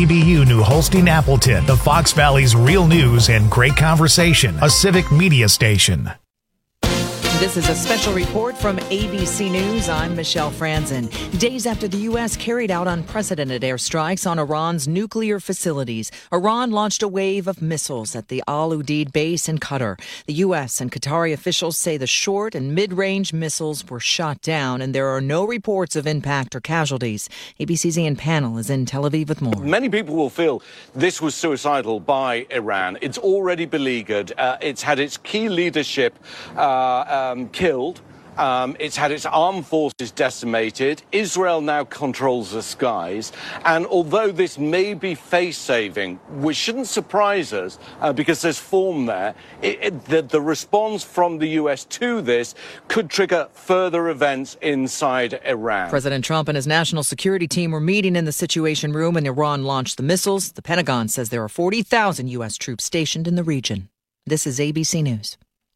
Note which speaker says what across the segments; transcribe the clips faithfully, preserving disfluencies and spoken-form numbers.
Speaker 1: D B U New Holstein Appleton, the Fox Valley's real news and great conversation, a civic media station.
Speaker 2: This is a special report from A B C News. I'm Michelle Franzen. Days after the U S carried out unprecedented airstrikes on Iran's nuclear facilities, Iran launched a wave of missiles at the Al Udeid base in Qatar. The U S and Qatari officials say the short and mid-range missiles were shot down, and there are no reports of impact or casualties. A B C's Ian Pannell is in Tel Aviv with more.
Speaker 3: Many people will feel this was suicidal by Iran. It's already beleaguered. Uh, it's had its key leadership uh, um, killed. Um, it's had its armed forces decimated. Israel now controls the skies. And although this may be face-saving, which shouldn't surprise us uh, because there's form there, it, it, the, the response from the U S to this could trigger further events inside Iran.
Speaker 2: President Trump and his national security team were meeting in the Situation Room when Iran launched the missiles. The Pentagon says there are forty thousand U S troops stationed in the region. This is A B C News.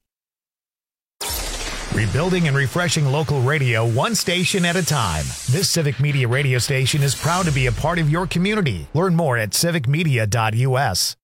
Speaker 1: Rebuilding and refreshing local radio one station at a time. This Civic Media radio station is proud to be a part of your community. Learn more at civic media dot u s.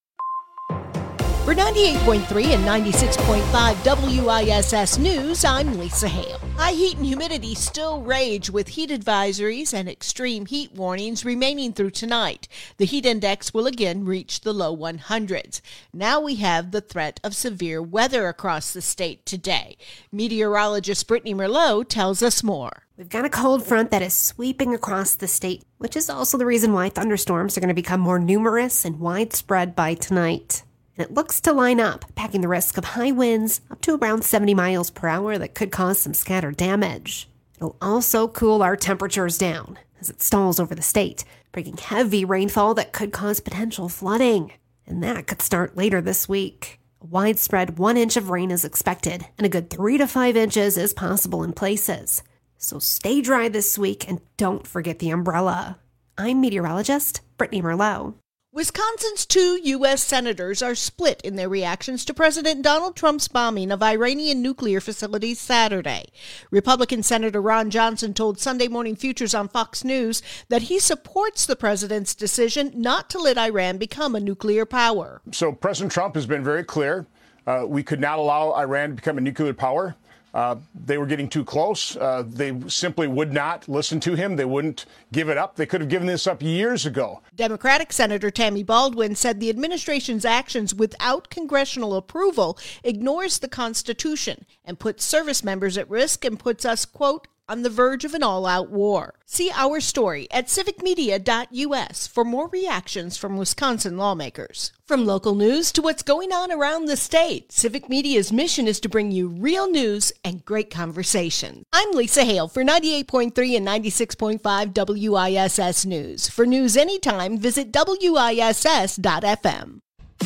Speaker 4: For ninety-eight point three and ninety-six point five W I S S News, I'm Lisa Hale. High heat and humidity still rage with heat advisories and extreme heat warnings remaining through tonight. The heat index will again reach the low one hundreds. Now we have the threat of severe weather across the state today. Meteorologist Brittany Merlot tells us more.
Speaker 5: We've got a cold front that is sweeping across the state, which is also the reason why thunderstorms are going to become more numerous and widespread by tonight. And it looks to line up, packing the risk of high winds up to around seventy miles per hour that could cause some scattered damage. It'll also cool our temperatures down as it stalls over the state, bringing heavy rainfall that could cause potential flooding. And that could start later this week. A widespread one inch of rain is expected, and a good three to five inches is possible in places. So stay dry this week and don't forget the umbrella. I'm meteorologist Brittany Merlot.
Speaker 4: Wisconsin's two U S senators are split in their reactions to President Donald Trump's bombing of Iranian nuclear facilities Saturday. Republican Senator Ron Johnson told Sunday Morning Futures on Fox News that he supports the president's decision not to let Iran become a nuclear power.
Speaker 6: So President Trump has been very clear. Uh, we could not allow Iran to become a nuclear power. Uh, they were getting too close. Uh, they simply would not listen to him. They wouldn't give it up. They could have given this up years ago.
Speaker 4: Democratic Senator Tammy Baldwin said the administration's actions without congressional approval ignores the Constitution and puts service members at risk and puts us, quote, on the verge of an all-out war. See our story at civic media dot u s for more reactions from Wisconsin lawmakers. From local news to what's going on around the state, Civic Media's mission is to bring you real news and great conversation. I'm Lisa Hale for ninety-eight point three and ninety-six point five W I S S News. For news anytime, visit W I S S dot f m.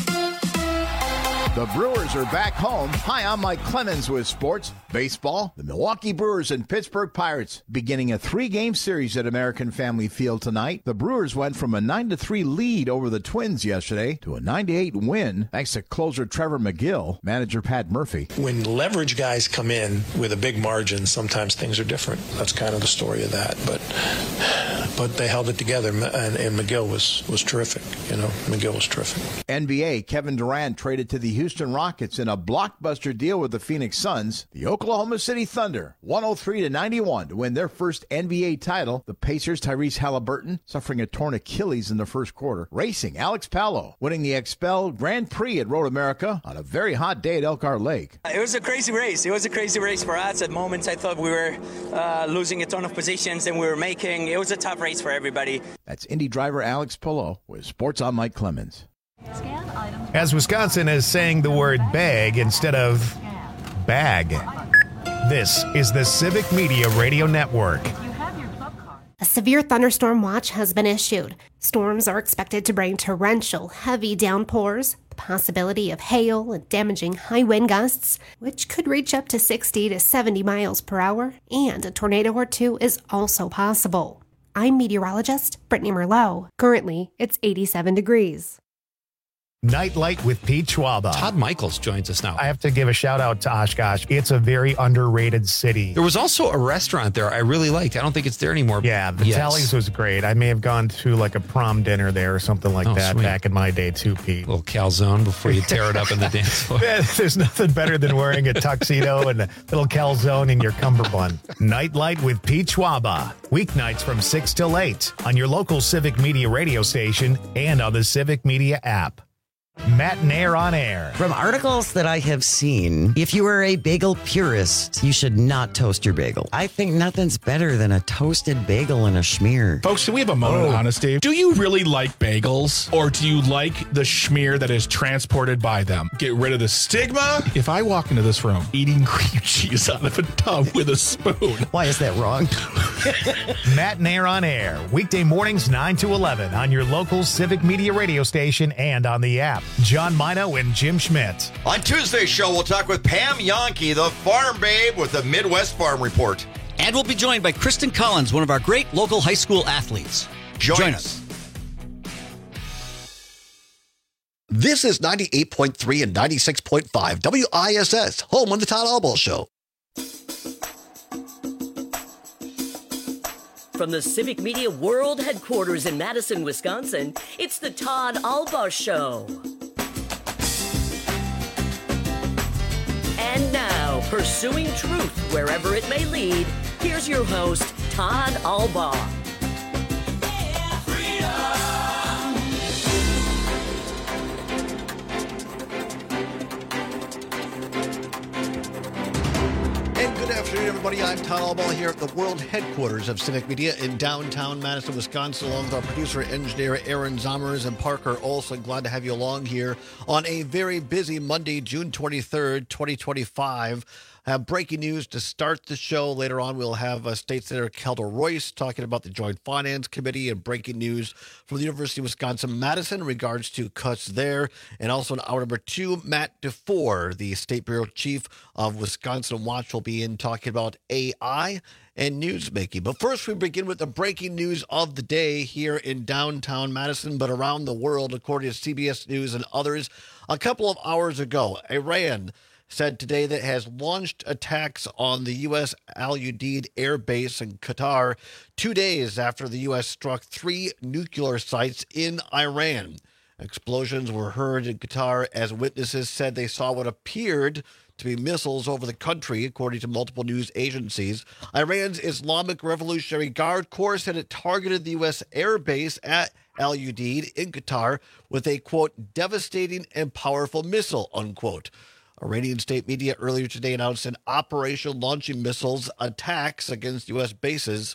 Speaker 7: The Brewers are back home. Hi, I'm Mike Clemens with sports. Baseball, the Milwaukee Brewers and Pittsburgh Pirates beginning a three-game series at American Family Field tonight. The Brewers went from a nine to three lead over the Twins yesterday to a nine to eight win thanks to closer Trevor McGill, manager Pat Murphy.
Speaker 8: When leverage guys come in with a big margin, sometimes things are different. That's kind of the story of that. But but they held it together, and, and McGill was, was terrific. You know, McGill was terrific.
Speaker 7: N B A, Kevin Durant traded to the Houston Rockets in a blockbuster deal with the Phoenix Suns. The Oklahoma City Thunder, one oh three to ninety-one to win their first N B A title. The Pacers, Tyrese Halliburton, suffering a torn Achilles in the first quarter. Racing, Alex Palou, winning the Expel Grand Prix at Road America on a very hot day at Elkhart Lake.
Speaker 9: It was a crazy race. It was a crazy race for us. At moments, I thought we were uh, losing a ton of positions, and we were making, it was a tough race for everybody.
Speaker 7: That's Indy driver Alex Palou with Sports on Mike Clemens.
Speaker 1: As Wisconsin is saying the word bag instead of bag. This is the Civic Media Radio Network.
Speaker 5: A severe thunderstorm watch has been issued. Storms are expected to bring torrential, heavy downpours, the possibility of hail and damaging high wind gusts, which could reach up to sixty to seventy miles per hour, and a tornado or two is also possible. I'm meteorologist Brittany Merlot. Currently, it's eighty-seven degrees.
Speaker 1: Nightlight with Pete Schwaba.
Speaker 10: Todd Michaels joins us now.
Speaker 1: I have to give a shout out to Oshkosh. It's a very underrated city.
Speaker 10: There was also a restaurant there I really liked. I don't think it's there anymore.
Speaker 1: Yeah, the
Speaker 10: yes.
Speaker 1: Tallies was great. I may have gone to like a prom dinner there or something like
Speaker 10: oh,
Speaker 1: that
Speaker 10: sweet.
Speaker 1: back in my day too, Pete.
Speaker 10: A little calzone before you tear it up in the dance floor.
Speaker 1: There's nothing better than wearing a tuxedo and a little calzone in your cummerbund. Nightlight with Pete Schwaba. Weeknights from six till eight on your local Civic Media radio station and on the Civic Media app. Matt Nair on air.
Speaker 11: From articles that I have seen, if you are a bagel purist, you should not toast your bagel. I think nothing's better than a toasted bagel and a schmear.
Speaker 12: Folks, can we have a moment
Speaker 11: oh.
Speaker 12: of honesty? Do you really like bagels, or do you like the schmear that is transported by them? Get rid of the stigma. If I walk into this room eating cream cheese out of a tub with a spoon.
Speaker 11: Why is that wrong?
Speaker 1: Matt Nair on air. Weekday mornings nine to eleven on your local Civic Media radio station and on the app. John Mino and Jim Schmidt.
Speaker 13: On Tuesday's show, we'll talk with Pam Yonke, the farm babe with the Midwest Farm Report.
Speaker 14: And we'll be joined by Kristen Collins, one of our great local high school athletes.
Speaker 13: Join,
Speaker 14: Join
Speaker 13: us.
Speaker 14: us.
Speaker 15: This is ninety-eight point three and ninety-six point five W I S S, home on the Todd Albaugh Show.
Speaker 16: From the Civic Media World Headquarters in Madison, Wisconsin, it's the Todd Albaugh Show. And now, pursuing truth wherever it may lead, here's your host, Todd Albaugh. Yeah,
Speaker 15: And good afternoon, everybody. I'm Todd Albaugh here at the world headquarters of Civic Media in downtown Madison, Wisconsin, along with our producer and engineer, Aaron Zommers and Parker Olson. Glad to have you along here on a very busy Monday, June twenty-third, twenty twenty-five. Have breaking news to start the show. Later on, we'll have uh, State Senator Kelda Royce talking about the Joint Finance Committee and breaking news from the University of Wisconsin-Madison in regards to cuts there. And also in hour number two, Matt DeFore, the State Bureau Chief of Wisconsin Watch, will be in talking about A I and newsmaking. But first, we begin with the breaking news of the day here in downtown Madison, but around the world, according to C B S News and others. A couple of hours ago, Iran said today that it has launched attacks on the U S Al Udeid Air Base in Qatar two days after the U S struck three nuclear sites in Iran. Explosions were heard in Qatar as witnesses said they saw what appeared to be missiles over the country, according to multiple news agencies. Iran's Islamic Revolutionary Guard Corps said it targeted the U S air base at Al Udeid in Qatar with a, quote, devastating and powerful missile, unquote. Iranian state media earlier today announced an operation launching missiles attacks against U S bases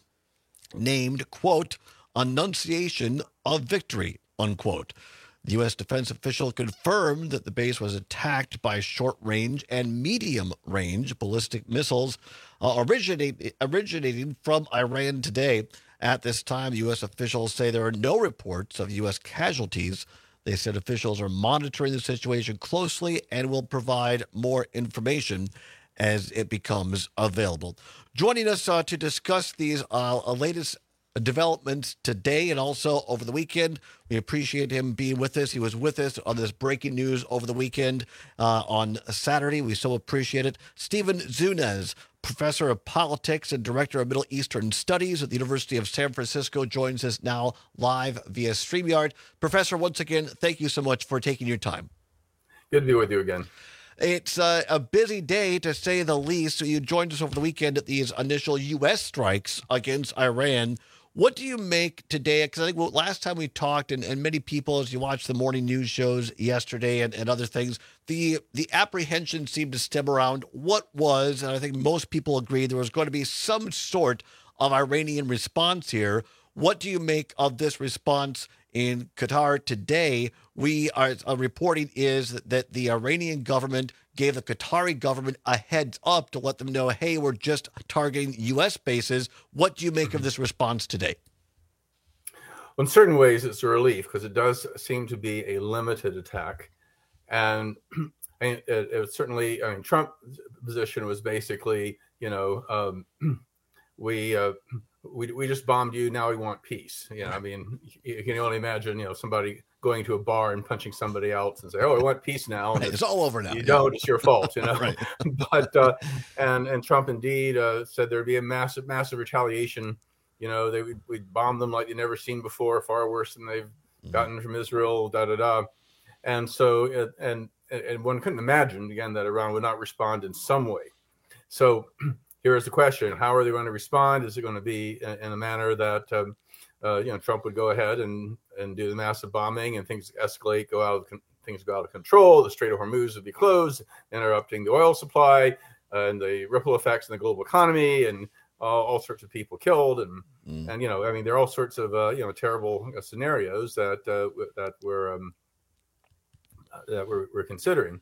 Speaker 15: named, quote, Annunciation of Victory, unquote. The U S defense official confirmed that the base was attacked by short-range and medium-range ballistic missiles uh, originate, originating from Iran today. At this time, U S officials say there are no reports of U S casualties. They said officials are monitoring the situation closely and will provide more information as it becomes available. Joining us uh, to discuss these uh, latest developments today and also over the weekend, we appreciate him being with us. He was with us on this breaking news over the weekend uh, on Saturday. We so appreciate it. Stephen Zunes, professor of politics and director of Middle Eastern Studies at the University of San Francisco, joins us now live via StreamYard. Professor, once again, thank you so much for taking your time.
Speaker 17: Good to be with you again.
Speaker 15: It's uh, a busy day, to say the least. So you joined us over the weekend at these initial U S strikes against Iran. What do you make today? Because I think well, last time we talked, and, and many people, as you watched the morning news shows yesterday and, and other things, the the apprehension seemed to stem around what was, and I think most people agree, there was going to be some sort of Iranian response here. What do you make of this response in Qatar today? We are uh, reporting is that, that the Iranian government gave the Qatari government a heads up to let them know, hey, we're just targeting U S bases. What do you make of this response today?
Speaker 17: Well, in certain ways, it's a relief because it does seem to be a limited attack. And I mean, it, it was certainly, I mean, Trump's position was basically, you know, um, we uh, we we just bombed you. Now we want peace. You know, I mean, you can only imagine, you know, somebody going to a bar and punching somebody else and say, "Oh, I want peace now."
Speaker 15: Right, it's, it's all over now.
Speaker 17: You
Speaker 15: yeah.
Speaker 17: don't. It's your fault. You know.
Speaker 15: Right.
Speaker 17: But uh, and and Trump indeed uh, said there'd be a massive massive retaliation. You know, they would we'd bomb them like they've never seen before, far worse than they've mm-hmm. gotten from Israel. Da da da. And so uh, and and one couldn't imagine again that Iran would not respond in some way. So here is the question: how are they going to respond? Is it going to be in, in a manner that um, uh, you know Trump would go ahead and, and do the massive bombing and things escalate, go out of things go out of control? The Strait of Hormuz would be closed, interrupting the oil supply uh, and the ripple effects in the global economy, and all, all sorts of people killed, and mm. and you know I mean there are all sorts of uh, you know terrible uh, scenarios that uh, that we're um, that we're, we're considering.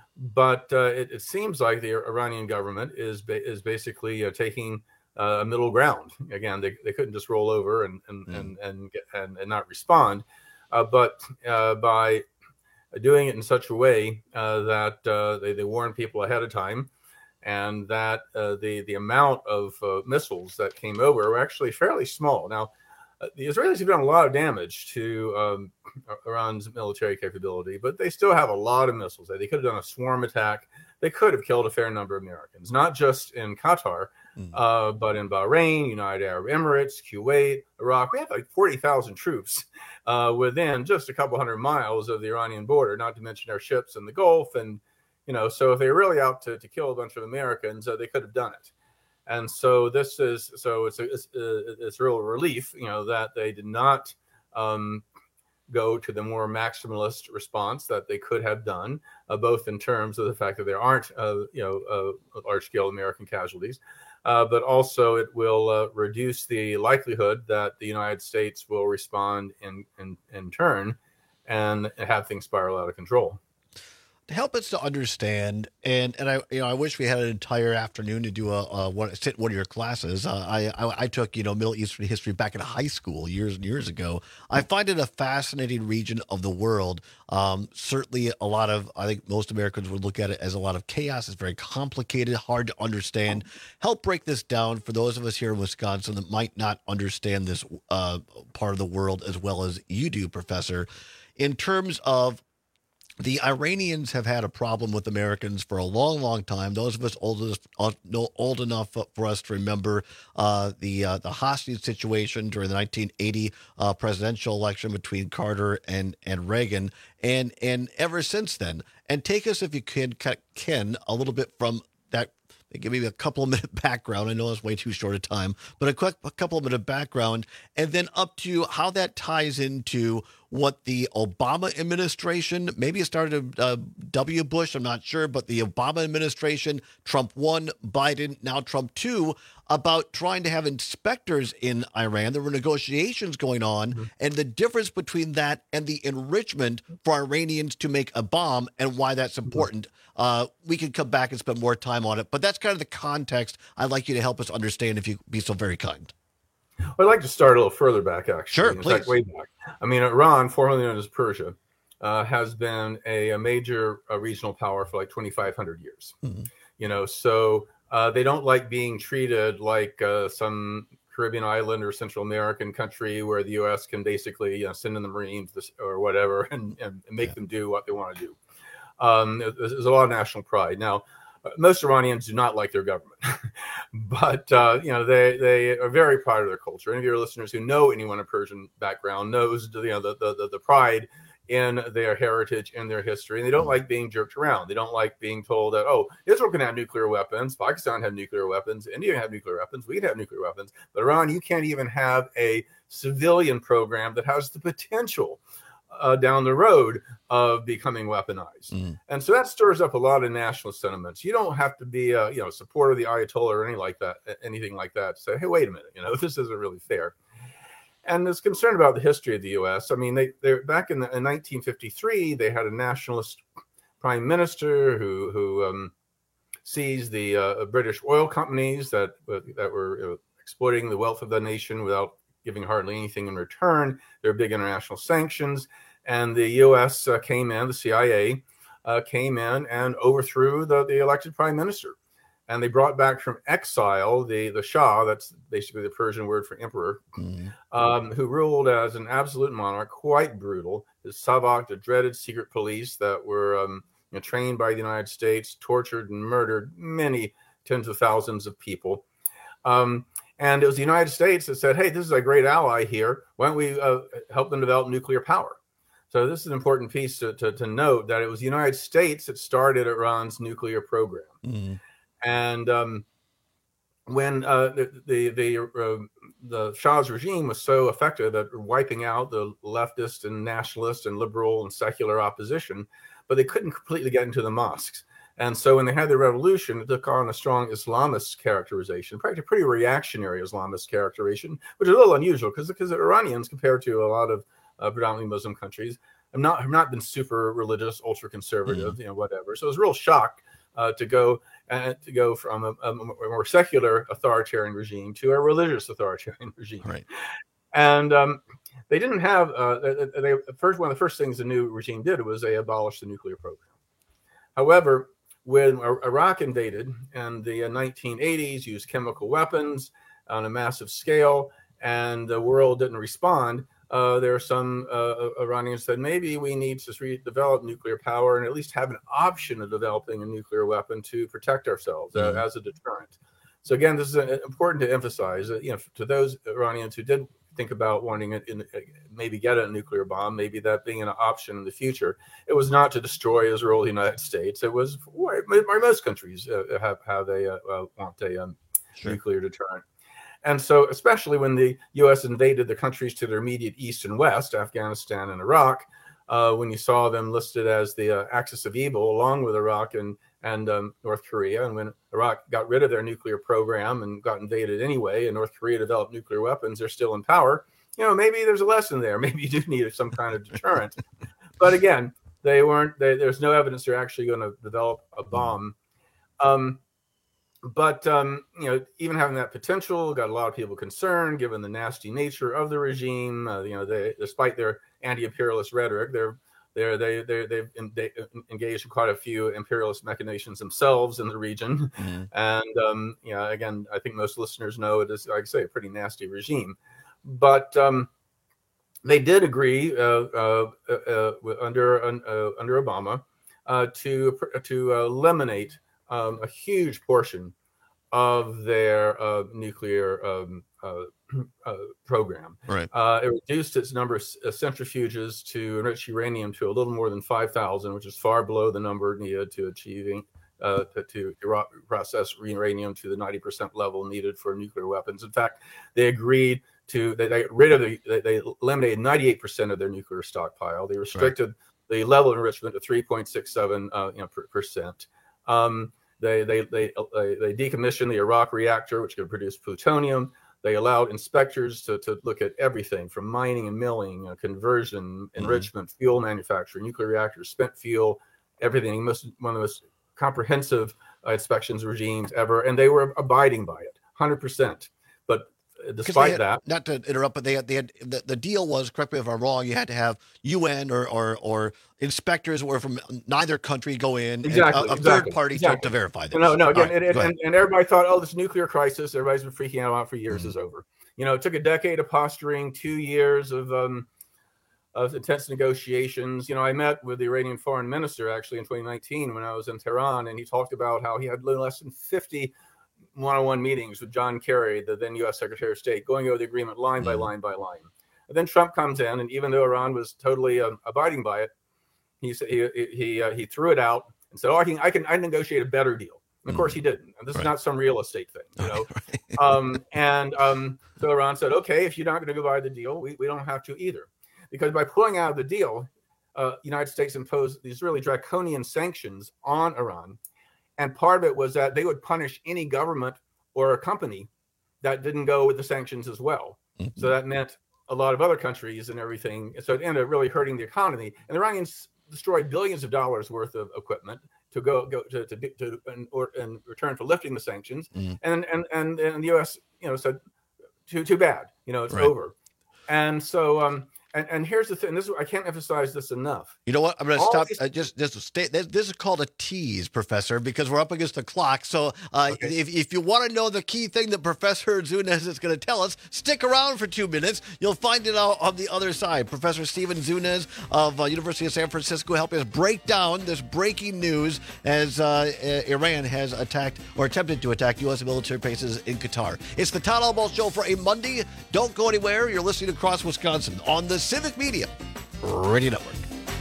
Speaker 17: But uh, it, it seems like the Iranian government is ba- is basically uh, taking uh, a middle ground. Again, they, they couldn't just roll over and and mm. and, and, get, and and not respond, uh, but uh, by doing it in such a way uh, that uh, they they warn people ahead of time, and that uh, the the amount of uh, missiles that came over were actually fairly small. Now, uh, the Israelis have done a lot of damage to um, Iran's military capability, but they still have a lot of missiles. They could have done a swarm attack. They could have killed a fair number of Americans, not just in Qatar, mm. uh, but in Bahrain, United Arab Emirates, Kuwait, Iraq. We have like forty thousand troops uh, within just a couple hundred miles of the Iranian border, not to mention our ships in the Gulf. And, you know, so if they were really out to, to kill a bunch of Americans, uh, they could have done it. And so this is, so it's a, it's, a, it's a real relief, you know, that they did not um, go to the more maximalist response that they could have done, uh, both in terms of the fact that there aren't, uh, you know, uh, large-scale American casualties, uh, but also it will uh, reduce the likelihood that the United States will respond in, in, in turn and have things spiral out of control.
Speaker 15: To help us to understand, and and I you know I wish we had an entire afternoon to do a, a one sit one of your classes. Uh, I, I I took you know Middle Eastern history back in high school years and years ago. I find it a fascinating region of the world. Um, certainly, a lot of I think most Americans would look at it as a lot of chaos. It's very complicated, hard to understand. Help break this down for those of us here in Wisconsin that might not understand this uh, part of the world as well as you do, Professor. In terms of the Iranians have had a problem with Americans for a long, long time. Those of us old enough, old enough for us to remember uh, the uh, the hostage situation during the nineteen eighty uh, presidential election between Carter and, and Reagan, and and ever since then. And take us, if you can, Ken, a little bit from that. Give me a couple of minute background. I know it's way too short a time, but a quick a couple of minute background, and then up to how that ties into what the Obama administration, maybe it started uh, W. Bush, I'm not sure, but the Obama administration, Trump one, Biden, now Trump two, about trying to have inspectors in Iran. There were negotiations going on, mm-hmm. and the difference between that and the enrichment for Iranians to make a bomb and why that's important. Mm-hmm. Uh, we can come back and spend more time on it, but that's kind of the context I'd like you to help us understand if you'd be so very kind.
Speaker 17: Well, I'd like to start a little further back, actually.
Speaker 15: Sure,
Speaker 17: in
Speaker 15: please.
Speaker 17: Fact, way back. I mean, Iran, formerly known as Persia, uh, has been a, a major uh, regional power for like twenty-five hundred years. Mm-hmm. You know, so uh, they don't like being treated like uh, some Caribbean island or Central American country where the U S can basically you know, send in the Marines or whatever and, and make yeah. them do what they want to do. Um, there's, there's a lot of national pride. Now, uh, most Iranians do not like their government, but uh, you know they they are very proud of their culture. Any of your listeners who know anyone of Persian background knows you know the the, the, the pride in their heritage and their history, and they don't like being jerked around. They don't like being told that, oh, Israel can have nuclear weapons, Pakistan have nuclear weapons, India have nuclear weapons, we can have nuclear weapons, but Iran, you can't even have a civilian program that has the potential Uh, down the road of becoming weaponized. Mm. And so that stirs up a lot of nationalist sentiments. You don't have to be a you know, supporter of the Ayatollah or anything like that, anything like that to say, hey, wait a minute, you know, this isn't really fair. And is concerned about the history of the U S. I mean, they they're back in, the, in nineteen fifty-three, they had a nationalist prime minister who who um, seized the uh, British oil companies that uh, that were uh, exploiting the wealth of the nation without giving hardly anything in return. There are big international sanctions, and the U S uh, came in, the C I A uh, came in and overthrew the, the elected prime minister. and they brought back from exile the, the Shah, that's basically the Persian word for emperor, mm. um, who ruled as an absolute monarch, quite brutal. His Savak, the dreaded secret police that were um, you know, trained by the United States, tortured and murdered many tens of thousands of people. Um, and it was the United States that said, hey, this is a great ally here. Why don't we uh, help them develop nuclear power? So this is an important piece to, to, to note, that it was the United States that started Iran's nuclear program. Mm. And um, when uh, the the the, uh, the Shah's regime was so effective at wiping out the leftist and nationalist and liberal and secular opposition, but they couldn't completely get into the mosques. And so when they had the revolution, it took on a strong Islamist characterization, practically pretty reactionary Islamist characterization, which is a little unusual because because the Iranians, compared to a lot of uh, predominantly Muslim countries, have not have not been super religious, ultra conservative, mm. you know, whatever. So it was a real shock uh, to go uh, to go from a, a more secular authoritarian regime to a religious authoritarian regime.
Speaker 15: Right.
Speaker 17: And um, they didn't have uh, they, they first one of the first things the new regime did was they abolished the nuclear program. However, when Iraq invaded in the nineteen eighties, used chemical weapons on a massive scale, and the world didn't respond, uh, there are some uh, Iranians said maybe we need to re- develop nuclear power and at least have an option of developing a nuclear weapon to protect ourselves mm-hmm. uh, as a deterrent. So again, this is uh, important to emphasize that, you know, to those Iranians who did think about wanting it in, maybe get a nuclear bomb, maybe that being an option in the future, it was not to destroy Israel or the United States. It was why most countries uh, have have a uh, want a um, sure. nuclear deterrent. And so, especially when the U S invaded the countries to their immediate east and west, Afghanistan and Iraq, uh, when you saw them listed as the uh, axis of evil, along with Iraq and and um, North Korea, and when Iraq got rid of their nuclear program and got invaded anyway, and North Korea developed nuclear weapons, they're still in power. You know, maybe there's a lesson there. Maybe you do need some kind of deterrent. But again, they weren't. They, there's no evidence they're actually going to develop a bomb. Um, But, um, you know, even having that potential got a lot of people concerned, given the nasty nature of the regime. Uh, you know, they, despite their anti-imperialist rhetoric, they're, they're, they, they, they've they engaged in quite a few imperialist machinations themselves in the region. Mm-hmm. And, um, you know, again, I think most listeners know it is, like I say, a pretty nasty regime. But um, they did agree uh, uh, uh, under uh, under Obama uh, to, to uh, eliminate Um, a huge portion of their uh, nuclear um, uh, uh, program.
Speaker 15: Right.
Speaker 17: Uh, it reduced its number of centrifuges to enrich uranium to a little more than five thousand, which is far below the number needed to achieving uh, to, to process uranium to the ninety percent level needed for nuclear weapons. In fact, they agreed to they, they got rid of the they, they eliminated ninety-eight percent of their nuclear stockpile. They restricted right. the level of enrichment to three point six seven uh, you know, per, percent. Um, They they they they decommissioned the Iraq reactor, which could produce plutonium. They allowed inspectors to, to look at everything from mining and milling, uh, conversion, mm-hmm. enrichment, fuel manufacturing, nuclear reactors, spent fuel, everything. Most one of the most comprehensive uh, inspections regimes ever, and they were abiding by it, one hundred percent. But despite
Speaker 15: had,
Speaker 17: that,
Speaker 15: not to interrupt, but they had, they had the, the deal was, correct me if I'm wrong, you had to have U N or or, or inspectors were from neither country go in,
Speaker 17: exactly,
Speaker 15: and a, a
Speaker 17: exactly,
Speaker 15: third party
Speaker 17: exactly.
Speaker 15: to, to verify this.
Speaker 17: No, no, again,
Speaker 15: right,
Speaker 17: and, and, and everybody thought, oh, this nuclear crisis, everybody's been freaking out about for years, mm-hmm. is over. You know, it took a decade of posturing, two years of um, of intense negotiations. You know, I met with the Iranian foreign minister actually in twenty nineteen when I was in Tehran, and he talked about how he had less than fifty one-on-one meetings with John Kerry, the then U S Secretary of State, going over the agreement line by line by line. And then Trump comes in, and even though Iran was totally um, abiding by it, he he he uh, he threw it out and said, "Oh, I can I can I negotiate a better deal." And of course, he didn't. And this right. is not some real estate thing, you know. um, and um, so Iran said, "Okay, if you're not going to go by the deal, we, we don't have to either," because by pulling out of the deal, uh, the United States imposed these really draconian sanctions on Iran. And part of it was that they would punish any government or a company that didn't go with the sanctions as well. Mm-hmm. So that meant a lot of other countries and everything. So it ended up really hurting the economy. And the Iranians destroyed billions of dollars worth of equipment to go go to to, to in, or, in return for lifting the sanctions. Mm-hmm. And, and and and the U S you know said too too bad. You know it's right. over. And so um, And and here's the thing. This is, I can't emphasize this enough.
Speaker 15: You know what? I'm going to
Speaker 17: All
Speaker 15: stop.
Speaker 17: these-
Speaker 15: Uh, just just stay. This, this is called a tease, Professor, because we're up against the clock. So uh,
Speaker 17: Okay.
Speaker 15: if if you want to know the key thing that Professor Zunez is going to tell us, stick around for two minutes. You'll find it out on the other side. Professor Stephen Zunez of uh, University of San Francisco helping us break down this breaking news as uh, uh, Iran has attacked or attempted to attack U S military bases in Qatar. It's the Todd Albaugh Show for a Monday. Don't go anywhere. You're listening across Wisconsin on the Civic Media Radio Network.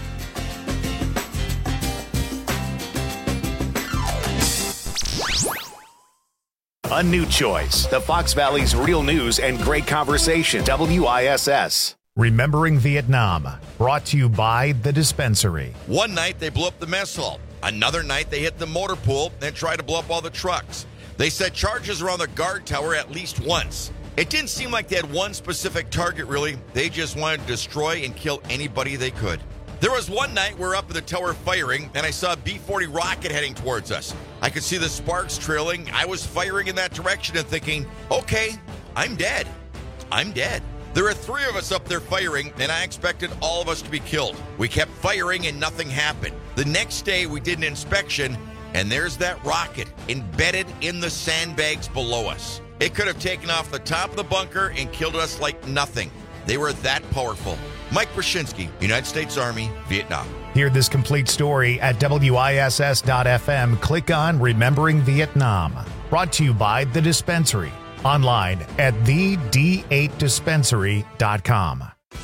Speaker 1: A new choice. The Fox Valley's real news and great conversation. W I S S. Remembering Vietnam. Brought to you by The Dispensary.
Speaker 13: One night they blew up the mess hall. Another night they hit the motor pool and tried to blow up all the trucks. They set charges around the guard tower at least once. It didn't seem like they had one specific target, really. They just wanted to destroy and kill anybody they could. There was one night we were up in the tower firing, and I saw a B forty rocket heading towards us. I could see the sparks trailing. I was firing in that direction and thinking, okay, I'm dead. I'm dead. There were three of us up there firing, and I expected all of us to be killed. We kept firing, and nothing happened. The next day, we did an inspection, and there's that rocket embedded in the sandbags below us. It could have taken off the top of the bunker and killed us like nothing. They were that powerful. Mike Brzezinski, United States Army, Vietnam.
Speaker 1: Hear this complete story at W I S S dot F M. Click on Remembering Vietnam. Brought to you by The Dispensary. Online at the D eight dispensary dot com.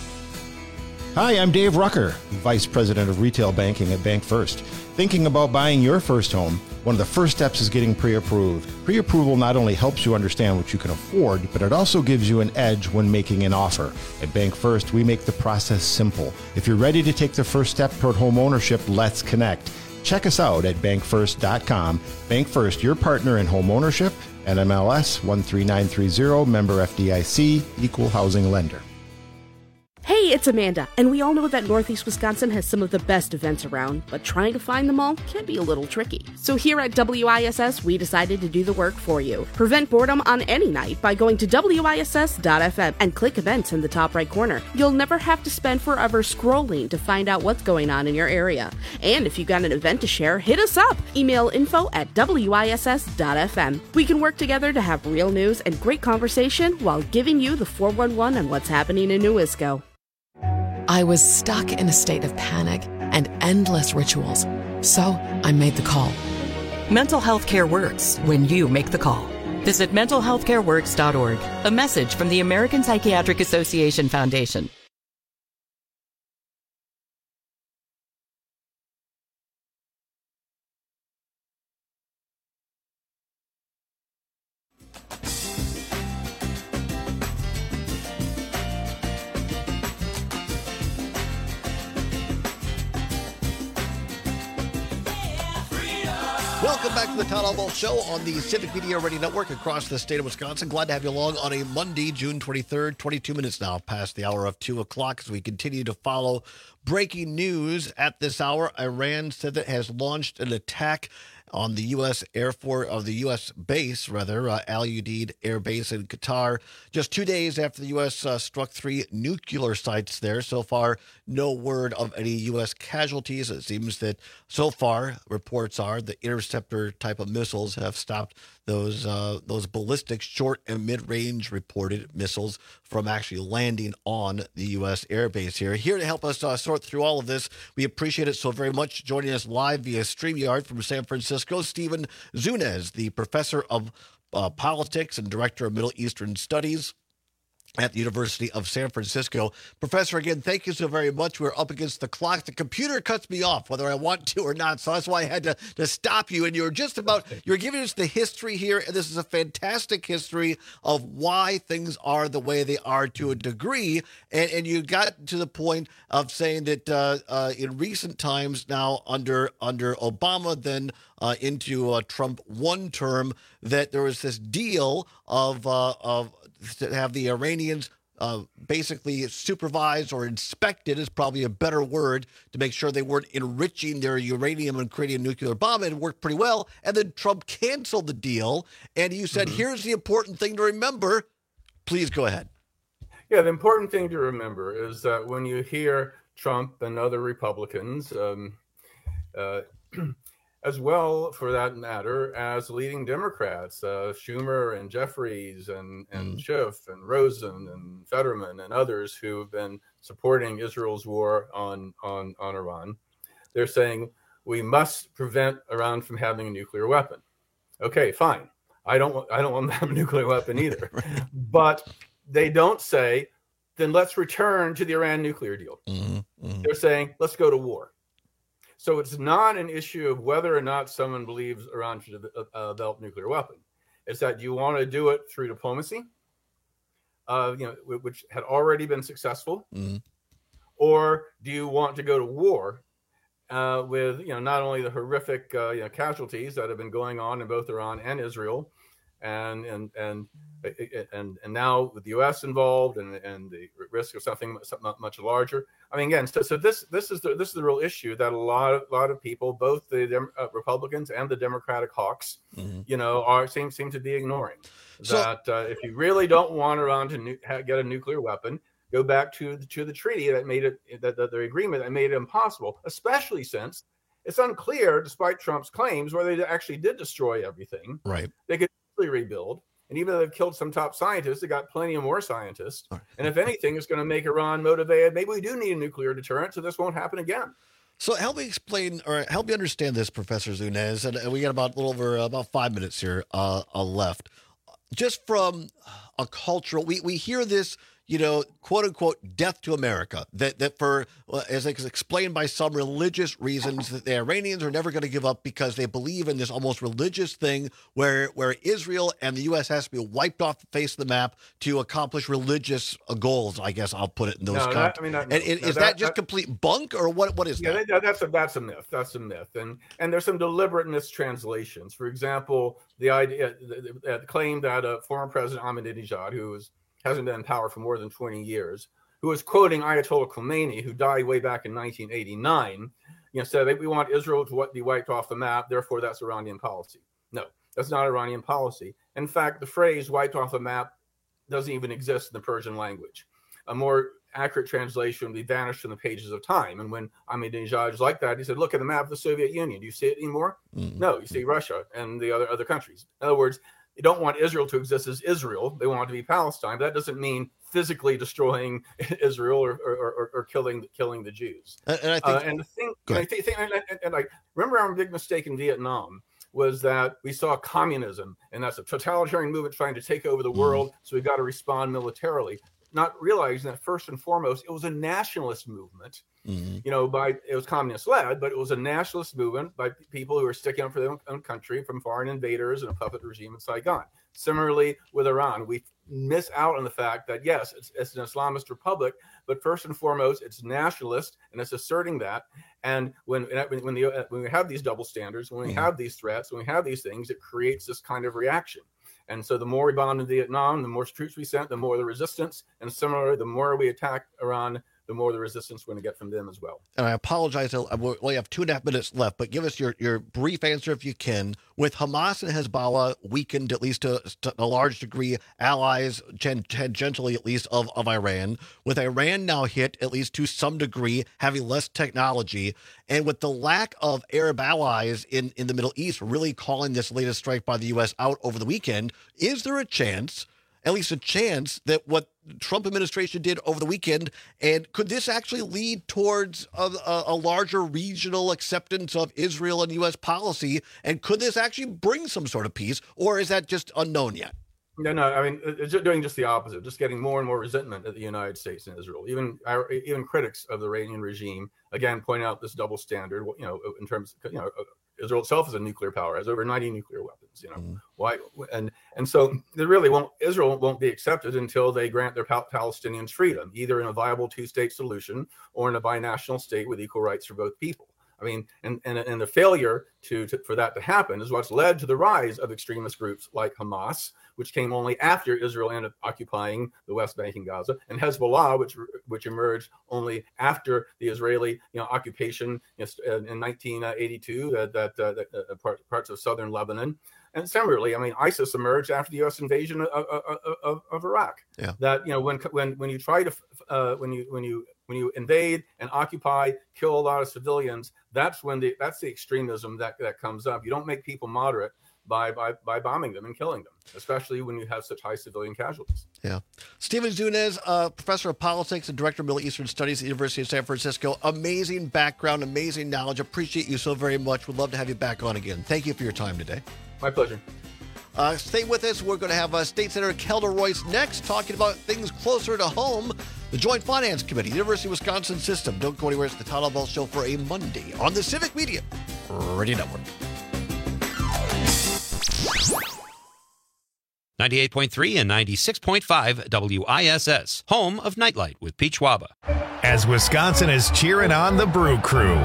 Speaker 18: Hi, I'm Dave Rucker, Vice President of Retail Banking at Bank First. Thinking about buying your first home? One of the first steps is getting pre-approved. Pre-approval not only helps you understand what you can afford, but it also gives you an edge when making an offer. At Bank First, we make the process simple. If you're ready to take the first step toward home ownership, let's connect. Check us out at bank first dot com. Bank First, your partner in home ownership. N M L S one three nine three zero, member F D I C, equal housing lender.
Speaker 19: Hey, it's Amanda, and we all know that Northeast Wisconsin has some of the best events around, but trying to find them all can be a little tricky. So here at W I S S, we decided to do the work for you. Prevent boredom on any night by going to W I S S dot F M and click events in the top right corner. You'll never have to spend forever scrolling to find out what's going on in your area. And if you've got an event to share, hit us up. Email info at W I S S dot F M. We can work together to have real news and great conversation while giving you the four one one on what's happening in New Isco.
Speaker 20: I was stuck in a state of panic and endless rituals. So I made the call.
Speaker 21: Mental health care works when you make the call. Visit mental health care works dot org. A message from the American Psychiatric Association Foundation.
Speaker 15: Welcome back to the Todd Albaugh Show on the Civic Media Radio Network across the state of Wisconsin. Glad to have you along on a Monday, June twenty-third, twenty-two minutes now past the hour of two o'clock as we continue to follow breaking news at this hour. Iran said that it has launched an attack on the U S Air Force, of the U S base, rather, uh, Al Udeid Air Base in Qatar, just two days after the U S uh, struck three nuclear sites there. So far, no word of any U S casualties. It seems that so far, reports are the interceptor type of missiles have stopped those uh, those ballistic short and mid-range reported missiles from actually landing on the U S air base here. Here to help us uh, sort through all of this, we appreciate it so very much. Joining us live via StreamYard from San Francisco, Stephen Zunez, the professor of uh, politics and director of Middle Eastern Studies at the University of San Francisco. Professor, again, thank you so very much. We're up against the clock. The computer cuts me off whether I want to or not, so that's why I had to, to stop you. And you're just about, you're giving us the history here, and this is a fantastic history of why things are the way they are to a degree. And, and you got to the point of saying that uh, uh, in recent times now under, under Obama, then uh, into uh, Trump one term, that there was this deal of uh, of to have the Iranians uh, basically supervised or inspected is probably a better word to make sure they weren't enriching their uranium and creating a nuclear bomb. And it worked pretty well. And then Trump canceled the deal. And you said, mm-hmm. here's the important thing to remember. Please go ahead.
Speaker 17: Yeah, the important thing to remember is that when you hear Trump and other Republicans, um, uh, as well, for that matter, as leading Democrats, uh, Schumer and Jeffries and, and mm. Schiff and Rosen and Fetterman and others who have been supporting Israel's war on, on, on Iran, they're saying we must prevent Iran from having a nuclear weapon. Okay, fine. I don't want, I don't want them to have a nuclear weapon either. Right. But they don't say, then let's return to the Iran nuclear deal. Mm-hmm. Mm-hmm. They're saying, let's go to war. So it's not an issue of whether or not someone believes Iran should uh, develop a nuclear weapon. It's that you want to do it through diplomacy, uh, you know, which had already been successful, mm-hmm. or do you want to go to war uh, with, you know, not only the horrific uh, you know, casualties that have been going on in both Iran and Israel, and and and and and now with the U S involved, and and the risk of something, something much larger. I mean, again, so, so this this is the this is the real issue that a lot of lot of people, both the Dem- uh, Republicans and the Democratic hawks, mm-hmm. you know, are seem seem to be ignoring. So, that uh, if you really don't want Iran to nu- get a nuclear weapon, go back to the, to the treaty that made it that, that the agreement that made it impossible, especially since it's unclear, despite Trump's claims, whether they actually did destroy everything.
Speaker 15: Right.
Speaker 17: They could rebuild, and even though they've killed some top scientists, they got plenty of more scientists. Right. And if anything, it's going to make Iran motivated. Maybe we do need a nuclear deterrent, so this won't happen again.
Speaker 15: So help me explain, or help me understand this, Professor Zunez. And we got about a little over uh, about five minutes here uh, uh, left. Just from a cultural, we we hear this, you know, quote unquote, death to America, that, that for, as it's explained by some religious reasons, that the Iranians are never going to give up because they believe in this almost religious thing where, where Israel and the U S has to be wiped off the face of the map to accomplish religious goals. I guess I'll put it in those
Speaker 17: no,
Speaker 15: terms.
Speaker 17: That, I mean, that, no,
Speaker 15: and, and
Speaker 17: no,
Speaker 15: is
Speaker 17: that,
Speaker 15: that just
Speaker 17: that,
Speaker 15: complete bunk, or what? What is
Speaker 17: yeah,
Speaker 15: that?
Speaker 17: that? That's a, that's a myth. That's a myth. And, and there's some deliberate mistranslations. For example, the idea, the, the, the claim that uh, former President Ahmadinejad, who was hasn't been in power for more than twenty years, who was quoting Ayatollah Khomeini, who died way back in nineteen eighty-nine, you know, said that we want Israel to be wiped off the map, therefore that's Iranian policy. No, that's not Iranian policy. In fact, the phrase wiped off the map doesn't even exist in the Persian language. A more accurate translation would be vanished from the pages of time. And when Ahmadinejad was like that, he said, look at the map of the Soviet Union. Do you see it anymore? Mm-hmm. No, you see Russia and the other other countries. In other words, they don't want Israel to exist as Israel. They want it to be Palestine. But that doesn't mean physically destroying Israel or or, or, or killing killing the Jews.
Speaker 15: And, and I think,
Speaker 17: uh, and the thing, and I think, and, and, and I remember our big mistake in Vietnam was that we saw communism, and that's a totalitarian movement trying to take over the mm. world. So we've got to respond militarily, not realizing that first and foremost it was a nationalist movement. Mm-hmm. You know, by it was communist led, but it was a nationalist movement by people who were sticking up for their own, own country from foreign invaders and a puppet regime in Saigon. Similarly with Iran, we miss out on the fact that yes, it's, it's an Islamist republic, but first and foremost, it's nationalist, and it's asserting that. And when when the when we have these double standards, when we mm-hmm. have these threats, when we have these things, it creates this kind of reaction. And so the more we bombed in Vietnam, the more troops we sent, the more the resistance. And similarly, the more we attack Iran, the more the resistance we're going to get from them as well.
Speaker 15: And I apologize, we only have two and a half minutes left, but give us your, your brief answer if you can. With Hamas and Hezbollah weakened, at least to, to a large degree, allies, tangentially at least, of, of Iran, with Iran now hit, at least to some degree, having less technology, and with the lack of Arab allies in, in the Middle East really calling this latest strike by the U S out over the weekend, is there a chance, at least a chance, that what Trump administration did over the weekend, and could this actually lead towards a, a, a larger regional acceptance of Israel and U S policy? And could this actually bring some sort of peace, or is that just unknown yet?
Speaker 17: No, no. I mean, it's doing just the opposite, just getting more and more resentment at the United States and Israel. Even even critics of the Iranian regime, again, point out this double standard, you know, in terms of, you know, Israel itself is a nuclear power, has over ninety nuclear weapons, you know, mm. why? And, and so they really won't, Israel won't be accepted until they grant their Pal- Palestinians freedom, either in a viable two-state solution or in a binational state with equal rights for both people. I mean, and and, and the failure to, to for that to happen is what's led to the rise of extremist groups like Hamas, which came only after Israel ended up occupying the West Bank and Gaza, and Hezbollah, which which emerged only after the Israeli you know occupation in nineteen eighty-two, that that, uh, that uh, part, parts of southern Lebanon. And similarly, I mean, ISIS emerged after the U S invasion of, of, of, of Iraq.
Speaker 15: Yeah.
Speaker 17: That you know, when when when you try to uh, when you when you when you invade and occupy, kill a lot of civilians, that's when the that's the extremism that, that comes up. You don't make people moderate by by by bombing them and killing them, especially when you have such high civilian casualties.
Speaker 15: Yeah. Stephen Zunes, uh, professor of politics and director of Middle Eastern Studies at the University of San Francisco. Amazing background, amazing knowledge. Appreciate you so very much. Would love to have you back on again. Thank you for your time today.
Speaker 17: My pleasure.
Speaker 15: Uh, stay with us. We're going to have uh, State Senator Kelda Royce next, talking about things closer to home. The Joint Finance Committee, University of Wisconsin System. Don't go anywhere. It's the Todd Albaugh Show for a Monday on the Civic Media Radio Network.
Speaker 10: ninety-eight point three and ninety-six point five W I S S, home of Nightlight with Pete Schwaba.
Speaker 1: As Wisconsin is cheering on the Brew Crew.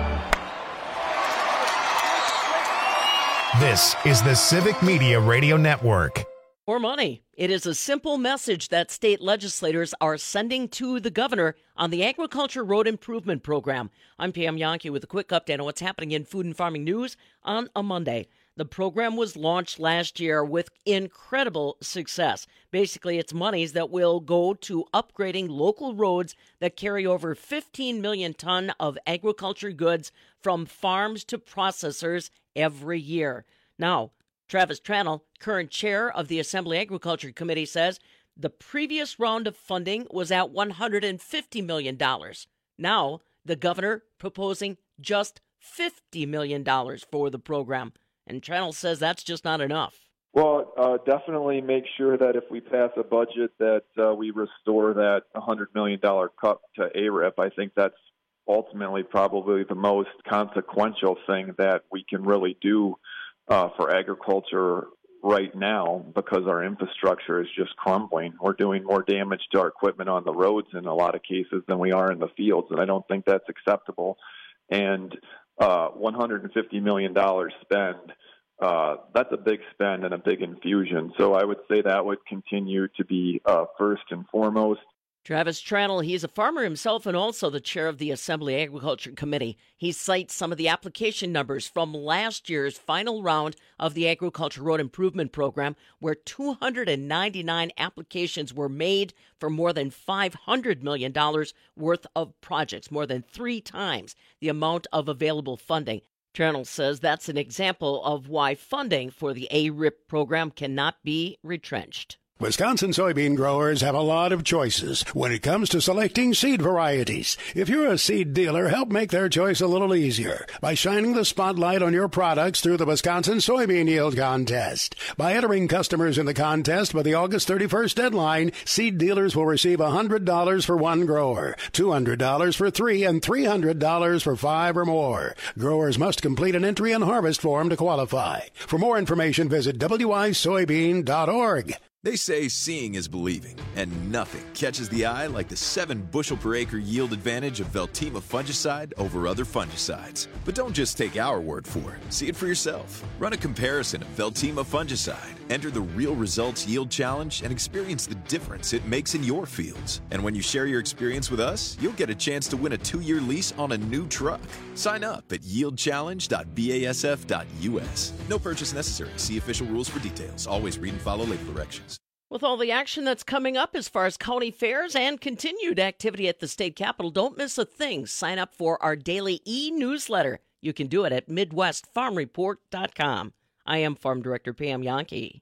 Speaker 1: This is the Civic Media Radio Network.
Speaker 3: More money. It is a simple message that state legislators are sending to the governor on the Agriculture Road Improvement Program. I'm Pam Yonke with a quick update on what's happening in food and farming news on a Monday. The program was launched last year with incredible success. Basically, it's monies that will go to upgrading local roads that carry over fifteen million tons of agriculture goods from farms to processors every year. Now, Travis Tranel, current chair of the Assembly Agriculture Committee, says the previous round of funding was at one hundred fifty million dollars. Now, the governor proposing just fifty million dollars for the program. And Tranel says that's just not enough.
Speaker 22: Well, uh, definitely make sure that if we pass a budget that uh, we restore that one hundred million dollars cut to A R I P. I think that's ultimately probably the most consequential thing that we can really do uh, for agriculture right now, because our infrastructure is just crumbling. We're doing more damage to our equipment on the roads in a lot of cases than we are in the fields, and I don't think that's acceptable. And uh, one hundred fifty million dollars spend, uh, that's a big spend and a big infusion. So I would say that would continue to be uh, first and foremost.
Speaker 3: Travis Tranel, he's a farmer himself and also the chair of the Assembly Agriculture Committee. He cites some of the application numbers from last year's final round of the Agriculture Road Improvement Program, where two hundred ninety-nine applications were made for more than five hundred million dollars worth of projects, more than three times the amount of available funding. Tranel says that's an example of why funding for the A R I P program cannot be retrenched.
Speaker 23: Wisconsin soybean growers have a lot of choices when it comes to selecting seed varieties. If you're a seed dealer, help make their choice a little easier by shining the spotlight on your products through the Wisconsin Soybean Yield Contest. By entering customers in the contest by the August thirty-first deadline, seed dealers will receive one hundred dollars for one grower, two hundred dollars for three, and three hundred dollars for five or more. Growers must complete an entry and harvest form to qualify. For more information, visit W I soybean dot org.
Speaker 24: They say seeing is believing, and nothing catches the eye like the seven bushel per acre yield advantage of Veltima fungicide over other fungicides. But don't just take our word for it. See it for yourself. Run a comparison of Veltima fungicide. Enter the Real Results Yield Challenge and experience the difference it makes in your fields. And when you share your experience with us, you'll get a chance to win a two-year lease on a new truck. Sign up at yield challenge dot B A S F dot U S. No purchase necessary. See official rules for details. Always read and follow label directions.
Speaker 3: With all the action that's coming up as far as county fairs and continued activity at the state capitol, don't miss a thing. Sign up for our daily e-newsletter. You can do it at midwest farm report dot com. I am Farm Director Pam Yonke.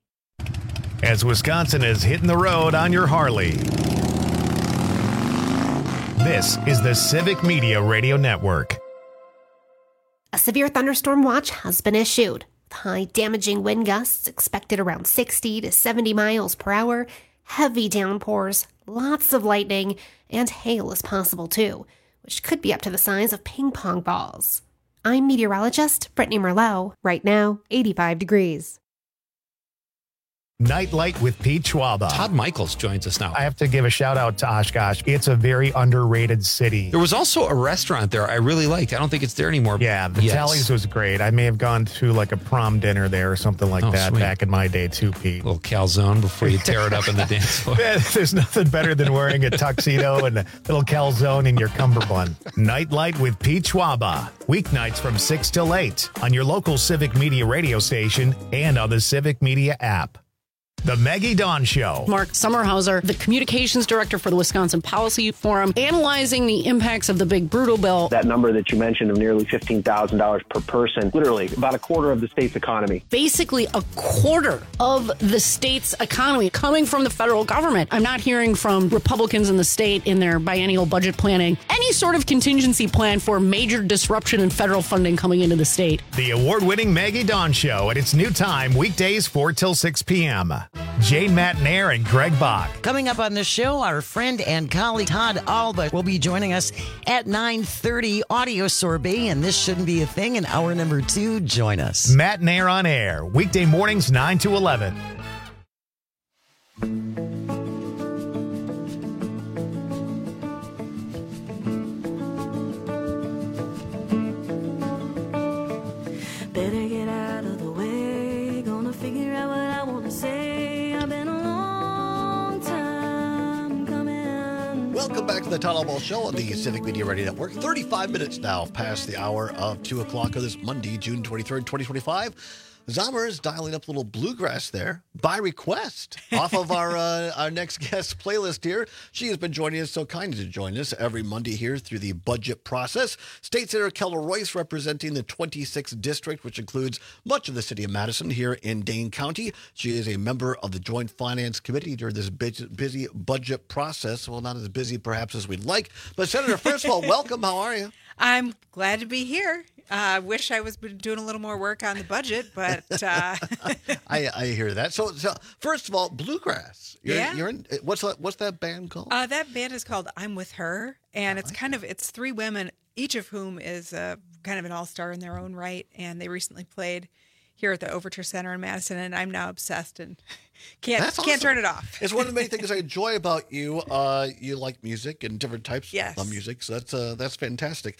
Speaker 1: As Wisconsin is hitting the road on your Harley, this is the Civic Media Radio Network.
Speaker 5: A severe thunderstorm watch has been issued. High damaging wind gusts expected around sixty to seventy miles per hour, heavy downpours, lots of lightning, and hail is possible too, which could be up to the size of ping pong balls. I'm meteorologist Brittany Merlot. Right now, eighty-five degrees.
Speaker 1: Nightlight with Pete Schwaba.
Speaker 10: Todd Michaels joins us now.
Speaker 1: I have to give a shout out to Oshkosh. It's a very underrated city.
Speaker 10: There was also a restaurant there I really liked. I don't think it's there anymore.
Speaker 1: Yeah, the
Speaker 10: yes.
Speaker 1: Tallies was great. I may have gone to like a prom dinner there or something like
Speaker 10: oh,
Speaker 1: that
Speaker 10: sweet.
Speaker 1: back in my day too, Pete.
Speaker 10: A little calzone before you tear it up in the dance floor.
Speaker 1: There's nothing better than wearing a tuxedo and a little calzone in your cummerbund. Nightlight with Pete Schwaba. Weeknights from six till eight on your local Civic Media radio station and on the Civic Media app. The Maggie Dawn Show.
Speaker 2: Mark Sommerhauser, the communications director for the Wisconsin Policy Forum, analyzing the impacts of the big brutal bill.
Speaker 4: That number that you mentioned of nearly fifteen thousand dollars per person, literally about a quarter of the state's economy.
Speaker 2: Basically a quarter of the state's economy coming from the federal government. I'm not hearing from Republicans in the state in their biennial budget planning any sort of contingency plan for major disruption in federal funding coming into the state.
Speaker 1: The award-winning Maggie Dawn Show at its new time, weekdays four till six p.m. Jane Matnair and Greg Bach.
Speaker 11: Coming up on the show, our friend and colleague Todd Alba will be joining us at nine thirty. Audio Sorbet, and this shouldn't be a thing in hour number two. Join us.
Speaker 1: Matnair on air, weekday mornings nine to eleven.
Speaker 6: Better get out of the way, gonna figure out what I want to say. I've been a long time coming.
Speaker 15: Welcome back to the Todd Alba Show on the Civic Media Radio Network. thirty-five minutes now past the hour of two o'clock of this Monday, June twenty-third, twenty twenty-five. Zommer is dialing up a little bluegrass there by request off of our uh, our next guest playlist here. She has been joining us, so kind to join us every Monday here through the budget process. State Senator Keller Royce representing the twenty-sixth District, which includes much of the city of Madison here in Dane County. She is a member of the Joint Finance Committee during this busy budget process. Well, not as busy perhaps as we'd like. But Senator, first of all, welcome. How are you?
Speaker 8: I'm glad to be here. I uh, wish I was doing a little more work on the budget, but uh...
Speaker 15: I, I hear that. So, so, first of all, bluegrass. You're,
Speaker 8: yeah.
Speaker 15: You're in, what's that? What's that band called?
Speaker 8: Uh, that band is called I'm With Her, and it's kind of it's three women, each of whom is uh, kind of an all-star in their own right, and they recently played here at the Overture Center in Madison, and I'm now obsessed and can't
Speaker 15: That's
Speaker 8: can't
Speaker 15: awesome.
Speaker 8: turn it off.
Speaker 15: It's one of the many things I enjoy about you. Uh, you like music and different types
Speaker 8: yes.
Speaker 15: of music, so that's uh, that's fantastic.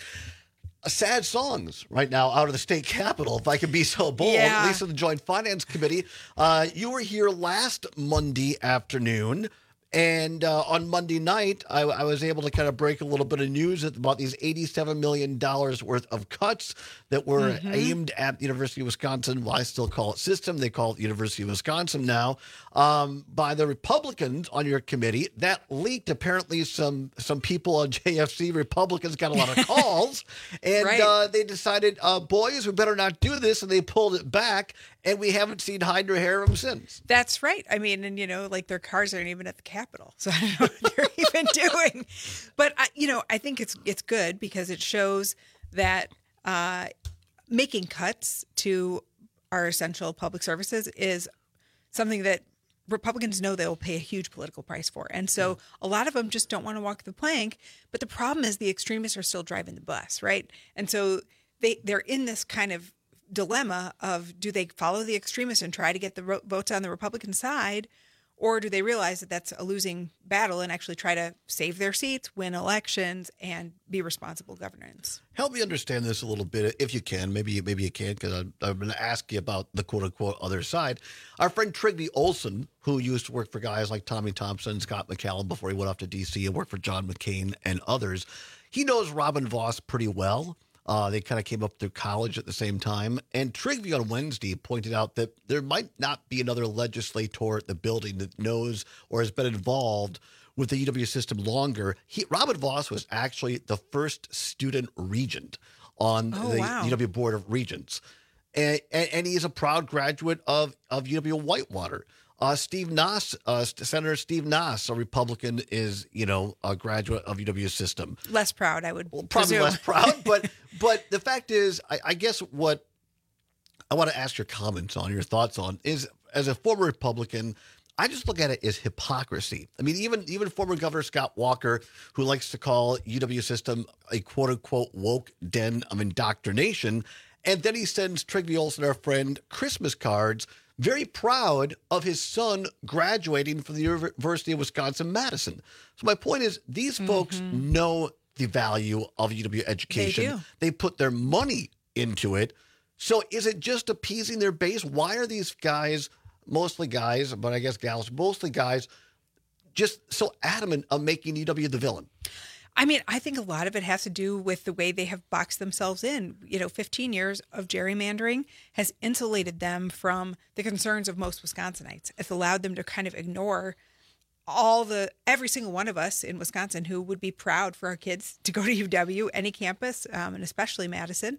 Speaker 15: Sad songs right now out of the state capitol, if I could be so bold,
Speaker 8: yeah.
Speaker 15: at least in the Joint Finance Committee. Uh, you were here last Monday afternoon, and uh, on Monday night, I, I was able to kind of break a little bit of news about these eighty-seven million dollars worth of cuts that were mm-hmm. aimed at the University of Wisconsin. Well, I still call it system. They call it University of Wisconsin now, um, by the Republicans on your committee. That leaked. Apparently, some some people on J F C Republicans got a lot of calls, and
Speaker 8: right.
Speaker 15: uh, they decided, uh, boys, we better not do this, and they pulled it back, and we haven't seen hide nor hair of them since.
Speaker 8: That's right. I mean, and, you know, like their cars aren't even at the Capitol, so I don't know what they're even doing. But, I, you know, I think it's it's good because it shows that uh, making cuts to our essential public services is something that Republicans know they'll pay a huge political price for. And so a lot of them just don't want to walk the plank. But the problem is the extremists are still driving the bus, right? And so they, they're in this kind of dilemma of, do they follow the extremists and try to get the ro- votes on the Republican side, or do they realize that that's a losing battle and actually try to save their seats, win elections, and be responsible governance?
Speaker 15: Help me understand this a little bit, if you can. Maybe maybe you can't, because I'm, I'm going to ask you about the quote-unquote other side. Our friend Trygve Olsen, who used to work for guys like Tommy Thompson, Scott McCallum before he went off to D C and worked for John McCain and others, he knows Robin Vos pretty well. Uh, they kind of came up through college at the same time. And Trygve on Wednesday pointed out that there might not be another legislator at the building that knows or has been involved with the U W system longer. He, Robin Vos was actually the first student regent on
Speaker 8: oh,
Speaker 15: the
Speaker 8: wow.
Speaker 15: U W Board of Regents. And, and, and he is a proud graduate of, of U W Whitewater. Uh, Steve Nass, uh, Senator Steve Nass, a Republican, is, you know, a graduate of U W system.
Speaker 8: Less proud, I would well,
Speaker 15: probably
Speaker 8: presume.
Speaker 15: less proud, but but the fact is, I, I guess what I want to ask your comments on, your thoughts on, is as a former Republican, I just look at it as hypocrisy. I mean, even even former Governor Scott Walker, who likes to call U W system a quote unquote woke den of indoctrination, and then he sends Trygve Olsen, our friend, Christmas cards very proud of his son graduating from the University of Wisconsin-Madison. So my point is, these folks
Speaker 8: Mm-hmm.
Speaker 15: know the value of U W education.
Speaker 8: They do.
Speaker 15: They put their money into it. So is it just appeasing their base? Why are these guys, mostly guys, but I guess gals, mostly guys, just so adamant of making U W the villain?
Speaker 8: I mean, I think a lot of it has to do with the way they have boxed themselves in. You know, fifteen years of gerrymandering has insulated them from the concerns of most Wisconsinites. It's allowed them to kind of ignore all the, every single one of us in Wisconsin who would be proud for our kids to go to U W, any campus, um, and especially Madison.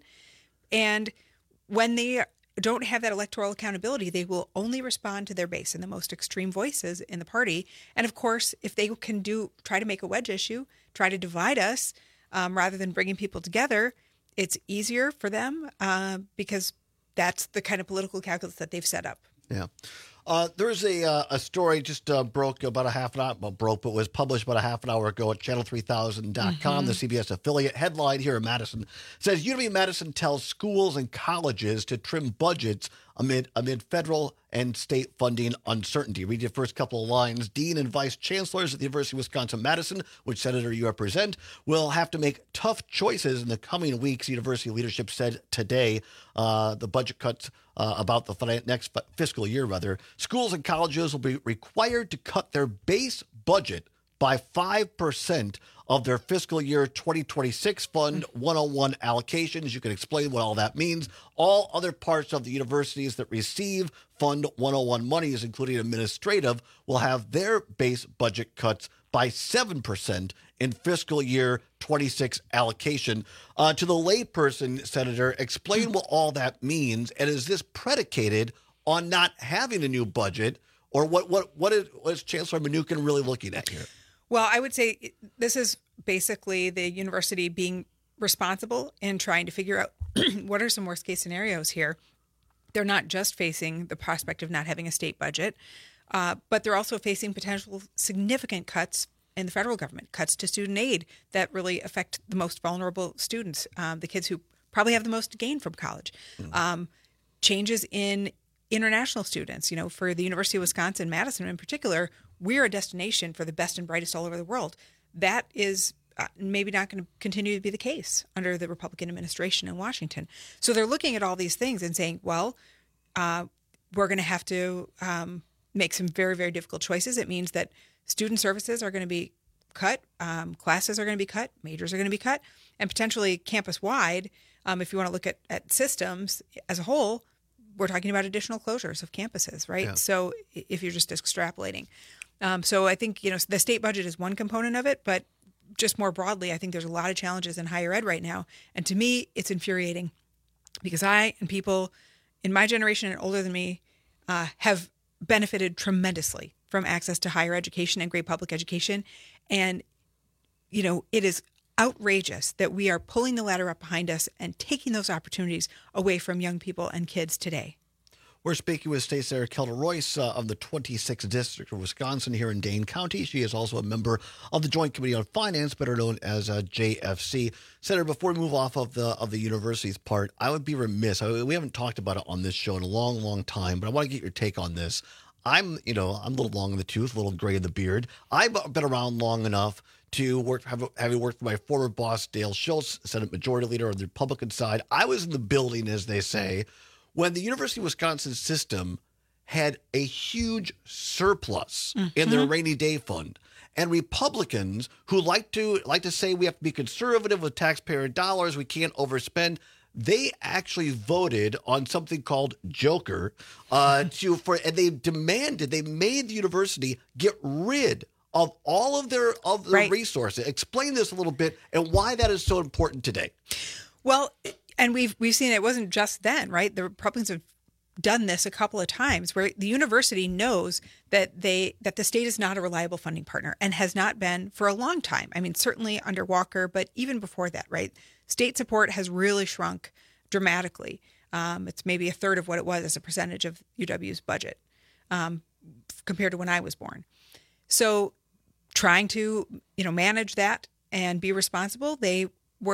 Speaker 8: And when they don't have that electoral accountability, they will only respond to their base and the most extreme voices in the party. And of course, if they can do, try to make a wedge issue, try to divide us um, rather than bringing people together, it's easier for them uh, because that's the kind of political calculus that they've set up.
Speaker 15: Yeah. Uh, there's a uh, a story just uh, broke about a half an hour, well, broke, but was published about a half an hour ago at channel three thousand dot com,
Speaker 8: Mm-hmm.
Speaker 15: the C B S affiliate. Headline here in Madison says U W Madison tells schools and colleges to trim budgets amid amid federal and state funding uncertainty. Read the first couple of lines. Dean and vice chancellors at the University of Wisconsin-Madison, which Senator you represent, will have to make tough choices in the coming weeks, university leadership said today. Uh, the budget cuts uh, about the finan- next fiscal year, rather. Schools and colleges will be required to cut their base budget by five percent of their fiscal year twenty twenty-six Fund one oh one allocations. You can explain what all that means. All other parts of the universities that receive Fund one oh one monies, including administrative, will have their base budget cuts by seven percent in fiscal year twenty-six allocation. Uh, to the layperson, Senator, explain what all that means, and is this predicated on not having a new budget, or what, what, what, is, what is Chancellor Mnuchin really looking at here?
Speaker 8: Well, I would say this is basically the university being responsible in trying to figure out what are some worst case scenarios here. They're not just facing the prospect of not having a state budget, uh, but they're also facing potential significant cuts in the federal government, cuts to student aid that really affect the most vulnerable students, um, the kids who probably have the most to gain from college. Mm. Um, changes in international students, you know, for the University of Wisconsin-Madison in particular, we're a destination for the best and brightest all over the world. That is uh, maybe not going to continue to be the case under the Republican administration in Washington. So they're looking at all these things and saying, well, uh, we're going to have to um, make some very, very difficult choices. It means that student services are going to be cut, um, classes are going to be cut, majors are going to be cut, and potentially campus-wide, um, if you want to look at, at systems as a whole, we're talking about additional closures of campuses, right?
Speaker 15: Yeah.
Speaker 8: So if you're just extrapolating. Um, so I think, you know, the state budget is one component of it, but just more broadly, I think there's a lot of challenges in higher ed right now. And to me, it's infuriating because I and people in my generation and older than me uh, have benefited tremendously from access to higher education and great public education. And, you know, it is outrageous that we are pulling the ladder up behind us and taking those opportunities away from young people and kids today.
Speaker 15: We're speaking with State Senator Kelda Royce uh, of the twenty-sixth District of Wisconsin here in Dane County. She is also a member of the Joint Committee on Finance, better known as uh, J F C. Senator, before we move off of the of the university's part, I would be remiss. I, we haven't talked about it on this show in a long, long time, but I want to get your take on this. I'm, you know, I'm a little long in the tooth, a little gray in the beard. I've been around long enough to work, have, having worked for my former boss, Dale Schultz, Senate Majority Leader on the Republican side. I was in the building, as they say, when the University of Wisconsin system had a huge surplus mm-hmm. in their rainy day fund. And Republicans who like to like to say we have to be conservative with taxpayer dollars, we can't overspend, they actually voted on something called Joker uh, to for and they demanded, they made the university get rid of all of their of their right. resources. Explain this a little bit and why that is so important today.
Speaker 8: Well, and we've we've seen it wasn't just then, right? The Republicans have done this a couple of times where the university knows that they that the state is not a reliable funding partner and has not been for a long time. I mean, certainly under Walker, but even before that, right? State support has really shrunk dramatically. Um, it's maybe a third of what it was as a percentage of U W's budget um, compared to when I was born. So trying to, you know, manage that and be responsible, they were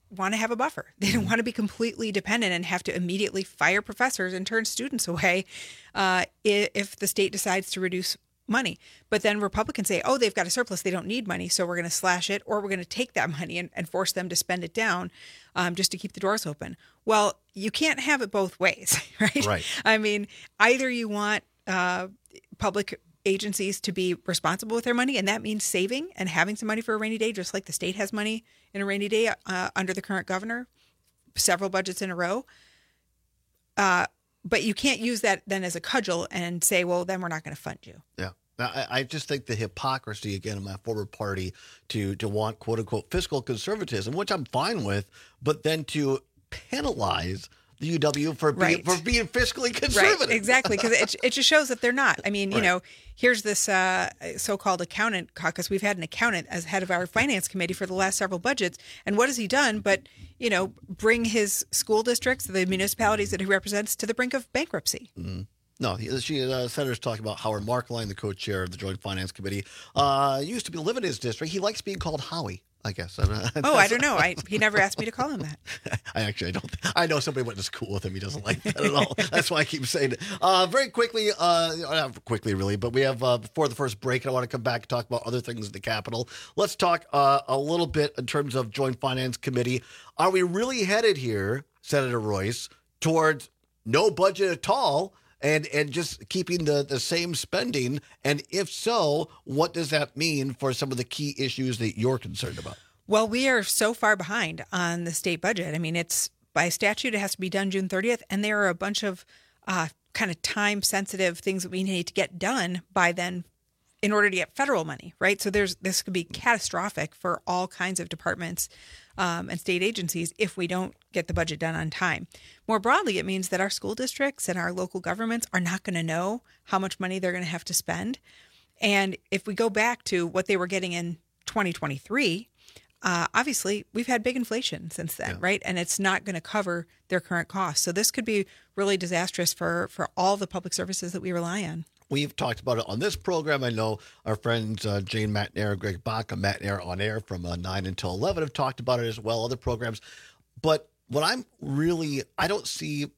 Speaker 8: want to have a buffer. They don't want to be completely dependent and have to immediately fire professors and turn students away uh, if the state decides to reduce money. But then Republicans say, oh, they've got a surplus, they don't need money, so we're going to slash it, or we're going to take that money and, and force them to spend it down um, just to keep the doors open. Well, you can't have it both ways, right?
Speaker 15: Right.
Speaker 8: I mean, either you want uh, public agencies to be responsible with their money, and that means saving and having some money for a rainy day, just like the state has money in a rainy day uh, under the current governor, several budgets in a row. Uh, but you can't use that then as a cudgel and say, well, then we're not going to fund you.
Speaker 15: Yeah. Now, I, I just think the hypocrisy, again, in my former party to, to want, quote unquote, fiscal conservatism, which I'm fine with, but then to penalize the U W for being,
Speaker 8: Right.
Speaker 15: for being fiscally conservative.
Speaker 8: Right, exactly, because it, it just shows that they're not. I mean, you
Speaker 15: Right.
Speaker 8: know, here's this uh, so-called accountant caucus. We've had an accountant as head of our finance committee for the last several budgets, and what has he done but, you know, bring his school districts, the municipalities that he represents, to the brink of bankruptcy?
Speaker 15: Mm-hmm. No, he- she, uh, Senator's talking about Howard Markline, the co-chair of the Joint Finance Committee, uh, used to be live in his district. He likes being called Howie, I guess.
Speaker 8: Oh, I don't know. I, he never asked me to call him that.
Speaker 15: I actually I don't. I know somebody went to school with him. He doesn't like that at all. That's why I keep saying it. Uh, very quickly, uh, not quickly really, but we have uh, before the first break. I want to come back and talk about other things in the Capitol. Let's talk uh, a little bit in terms of Joint Finance Committee. Are we really headed here, Senator Royce, towards no budget at all? And and just keeping the, the same spending? And if so, what does that mean for some of the key issues that you're concerned about?
Speaker 8: Well, we are so far behind on the state budget. I mean, it's by statute, it has to be done June thirtieth. And there are a bunch of uh, kind of time sensitive things that we need to get done by then in order to get federal money, right? So there's this could be catastrophic for all kinds of departments um, and state agencies if we don't get the budget done on time. More broadly, it means that our school districts and our local governments are not going to know how much money they're going to have to spend. And if we go back to what they were getting in twenty twenty-three, uh, obviously we've had big inflation since then, right? And it's not going to cover their current costs. So this could be really disastrous for, for all the public services that we rely on.
Speaker 15: We've talked about it on this program. I know our friends uh, Jane Matnair, Greg Baca, Matnair on Air from uh, nine until eleven have talked about it as well, other programs. But what I'm really, I don't see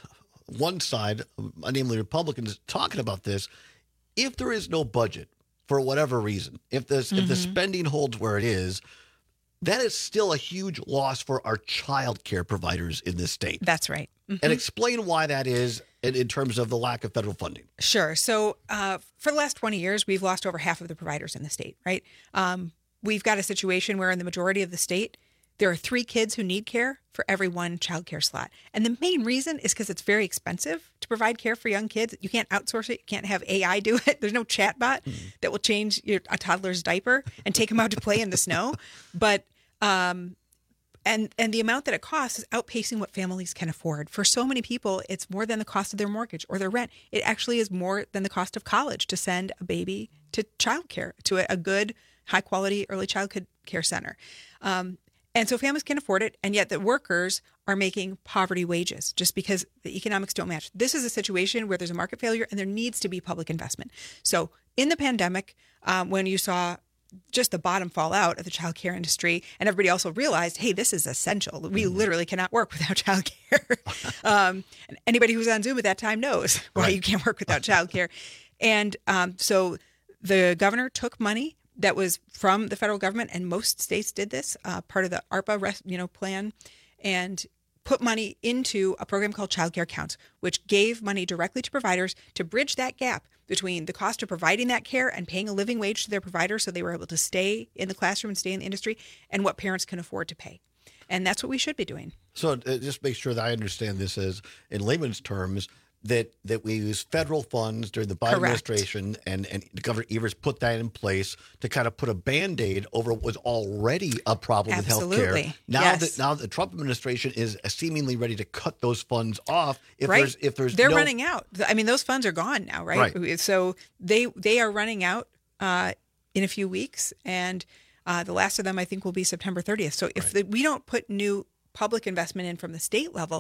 Speaker 15: one side, namely Republicans, talking about this. If there is no budget for whatever reason, if this
Speaker 8: Mm-hmm.
Speaker 15: if the spending holds where it is, that is still a huge loss for our child care providers in this state.
Speaker 8: That's right. Mhm.
Speaker 15: And explain why that is in, in terms of the lack of federal funding.
Speaker 8: Sure. So uh, for the last twenty years, we've lost over half of the providers in the state, right? Um, we've got a situation where in the majority of the state, there are three kids who need care for every one child care slot. And the main reason is because it's very expensive to provide care for young kids. You can't outsource it. You can't have A I do it. There's no chatbot that will change your, a toddler's diaper and take them out to play in the snow. But um, and and the amount that it costs is outpacing what families can afford. For so many people, it's more than the cost of their mortgage or their rent. It actually is more than the cost of college to send a baby to childcare, to a, a good, high quality early childhood care center. Um, and so families can afford it, and yet the workers are making poverty wages just because the economics don't match. This is a situation where there's a market failure and there needs to be public investment. So in the pandemic, um, when you saw just the bottom fall out of the childcare industry, and everybody also realized, hey, this is essential. We literally cannot work without childcare. um, and anybody who's on Zoom at that time knows why
Speaker 15: Right.
Speaker 8: you can't work without childcare. And um, so the governor took money that was from the federal government, and most states did this, uh, part of the ARPA res- you know, plan, and put money into a program called Child Care Counts, which gave money directly to providers to bridge that gap between the cost of providing that care and paying a living wage to their provider so they were able to stay in the classroom and stay in the industry, and what parents can afford to pay. And that's what we should be doing.
Speaker 15: So uh, just make sure that I understand this as, in layman's terms, that that we use federal funds during the Biden
Speaker 8: Correct.
Speaker 15: administration, and, and Governor Evers put that in place to kind of put a Band-Aid over what was already a problem with health care.
Speaker 8: Absolutely.
Speaker 15: Now
Speaker 8: Yes.
Speaker 15: that now the Trump administration is seemingly ready to cut those funds off. If
Speaker 8: right.
Speaker 15: there's if there's
Speaker 8: They're
Speaker 15: no,
Speaker 8: running out. I mean, those funds are gone now, right?
Speaker 15: Right.
Speaker 8: So they they are running out uh, in a few weeks, and uh, the last of them, I think, will be September thirtieth. So if the, we don't put new public investment in from the state level,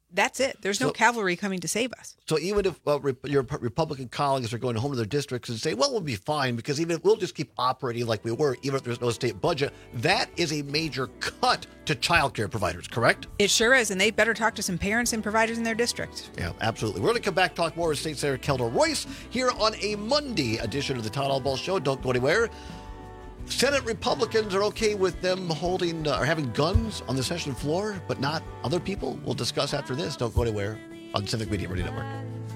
Speaker 8: that's it. There's no
Speaker 15: So-
Speaker 8: cavalry coming to save us.
Speaker 15: So even if uh, re- your Republican colleagues are going home to their districts and say, well, we'll be fine because even if we'll just keep operating like we were, even if there's no state budget, that is a major cut to childcare providers, correct?
Speaker 8: It sure is, and they better talk to some parents and providers in their district.
Speaker 15: Yeah, absolutely. We're going to come back, talk more with State Senator Kelda Royce here on a Monday edition of the Todd Allball Show. Don't go anywhere. Senate Republicans are okay with them holding uh, or having guns on the session floor, but not other people. We'll discuss after this. Don't go anywhere on Civic Media Radio Network.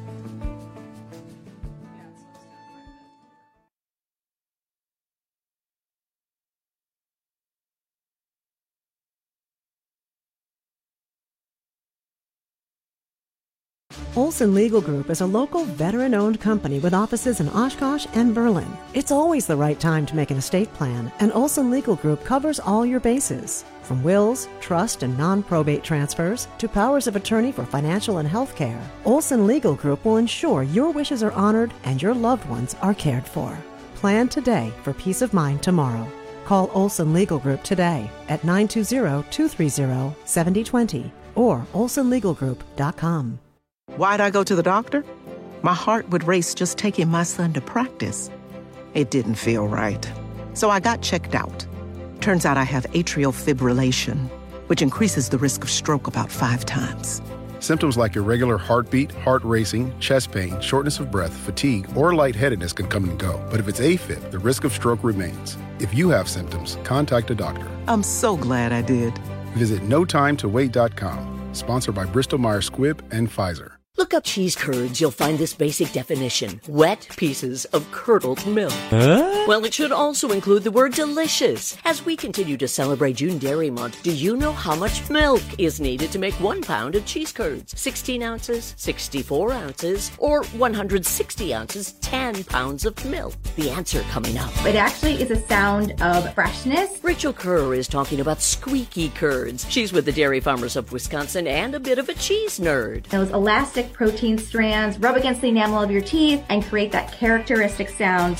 Speaker 7: Olson Legal Group is a local veteran-owned company with offices in Oshkosh and Berlin. It's always the right time to make an estate plan, and Olson Legal Group covers all your bases. From wills, trust, and non-probate transfers to powers of attorney for financial and health care, Olson Legal Group will ensure your wishes are honored and your loved ones are cared for. Plan today for peace of mind tomorrow. Call Olson Legal Group today at nine two zero, two three zero, seven zero two zero or olson legal group dot com.
Speaker 9: Why'd I go to the doctor? My heart would race just taking my son to practice. It didn't feel right. So I got checked out. Turns out I have atrial fibrillation, which increases the risk of stroke about five times.
Speaker 12: Symptoms like irregular heartbeat, heart racing, chest pain, shortness of breath, fatigue, or lightheadedness can come and go. But if it's AFib, the risk of stroke remains. If you have symptoms, contact a doctor.
Speaker 9: I'm so glad I did.
Speaker 12: Visit no time to wait dot com. Sponsored by Bristol Myers Squibb and Pfizer.
Speaker 16: Look up cheese curds. You'll find this basic definition. Wet pieces of curdled milk.
Speaker 14: Huh?
Speaker 16: Well, it should also include the word delicious. As we continue to celebrate June Dairy Month, do you know how much milk is needed to make one pound of cheese curds? sixteen ounces, sixty-four ounces, or one hundred sixty ounces, ten pounds of milk? The answer coming up.
Speaker 14: It actually is a sound of freshness.
Speaker 16: Rachel Kerr is talking about squeaky curds. She's with the Dairy Farmers of Wisconsin and a bit of a cheese nerd.
Speaker 14: Those elastic protein strands rub against the enamel of your teeth and create that characteristic sound.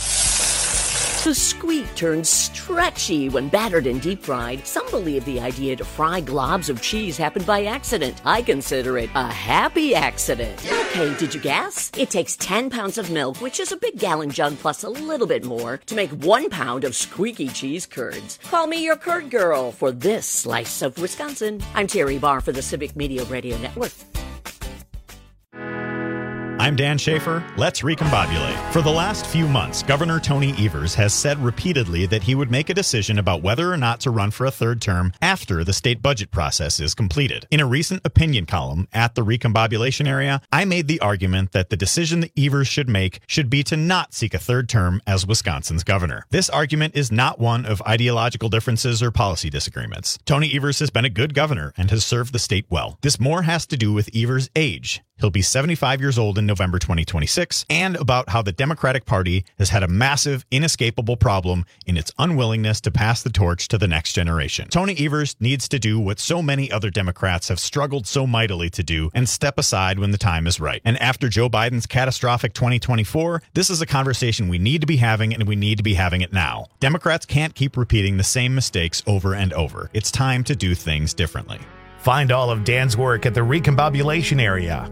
Speaker 16: The squeak turns stretchy when battered and deep fried. Some believe the idea to fry globs of cheese happened by accident. I consider it a happy accident. Okay, did you guess? It takes ten pounds of milk, which is a big gallon jug plus a little bit more, to make one pound of squeaky cheese curds. Call me your curd girl for this slice of Wisconsin. I'm Terry Barr for the Civic Media Radio Network.
Speaker 25: I'm Dan Schaefer. Let's recombobulate. For the last few months, Governor Tony Evers has said repeatedly that he would make a decision about whether or not to run for a third term after the state budget process is completed. In a recent opinion column at the recombobulation area, I made the argument that the decision that Evers should make should be to not seek a third term as Wisconsin's governor. This argument is not one of ideological differences or policy disagreements. Tony Evers has been a good governor and has served the state well. This more has to do with Evers' age. He'll be seventy-five years old in November twenty twenty-six, and about how the Democratic Party has had a massive, inescapable problem in its unwillingness to pass the torch to the next generation. Tony Evers needs to do what so many other Democrats have struggled so mightily to do and step aside when the time is right. And after Joe Biden's catastrophic twenty twenty-four, this is a conversation we need to be having, and we need to be having it now. Democrats can't keep repeating the same mistakes over and over. It's time to do things differently.
Speaker 1: Find all of Dan's work at the recombobulation area.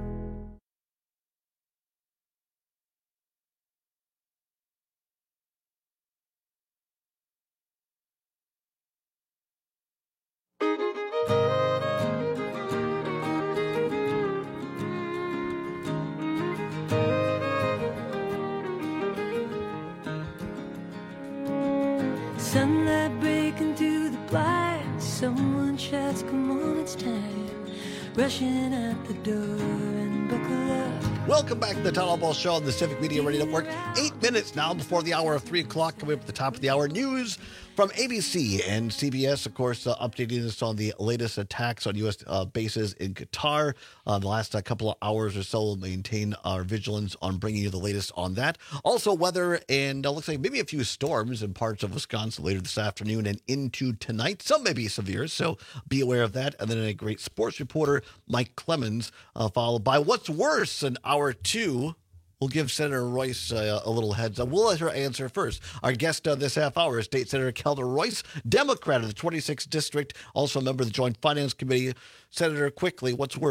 Speaker 6: Sunlight breaking through the blinds. Someone shouts, come on, it's time. Rushing out the door and buckle up.
Speaker 15: Welcome back to the Todd Allball Show on the Civic Media Radio Network. Eight minutes now before the hour of three o'clock. Coming up at the top of the hour, news from A B C and C B S, of course, uh, updating us on the latest attacks on U S uh, bases in Qatar. Uh, the last uh, couple of hours or so, we'll maintain our vigilance on bringing you the latest on that. Also, weather, and uh, looks like maybe a few storms in parts of Wisconsin later this afternoon and into tonight. Some may be severe, so be aware of that. And then a great sports reporter, Mike Clemens, uh, followed by what's worse in hour two. We'll give Senator Royce uh, a little heads up. We'll let her answer first. Our guest uh, this half hour is State Senator Kelda Royce, Democrat of the twenty-sixth District, also a member of the Joint Finance Committee. Senator, quickly, what's worse,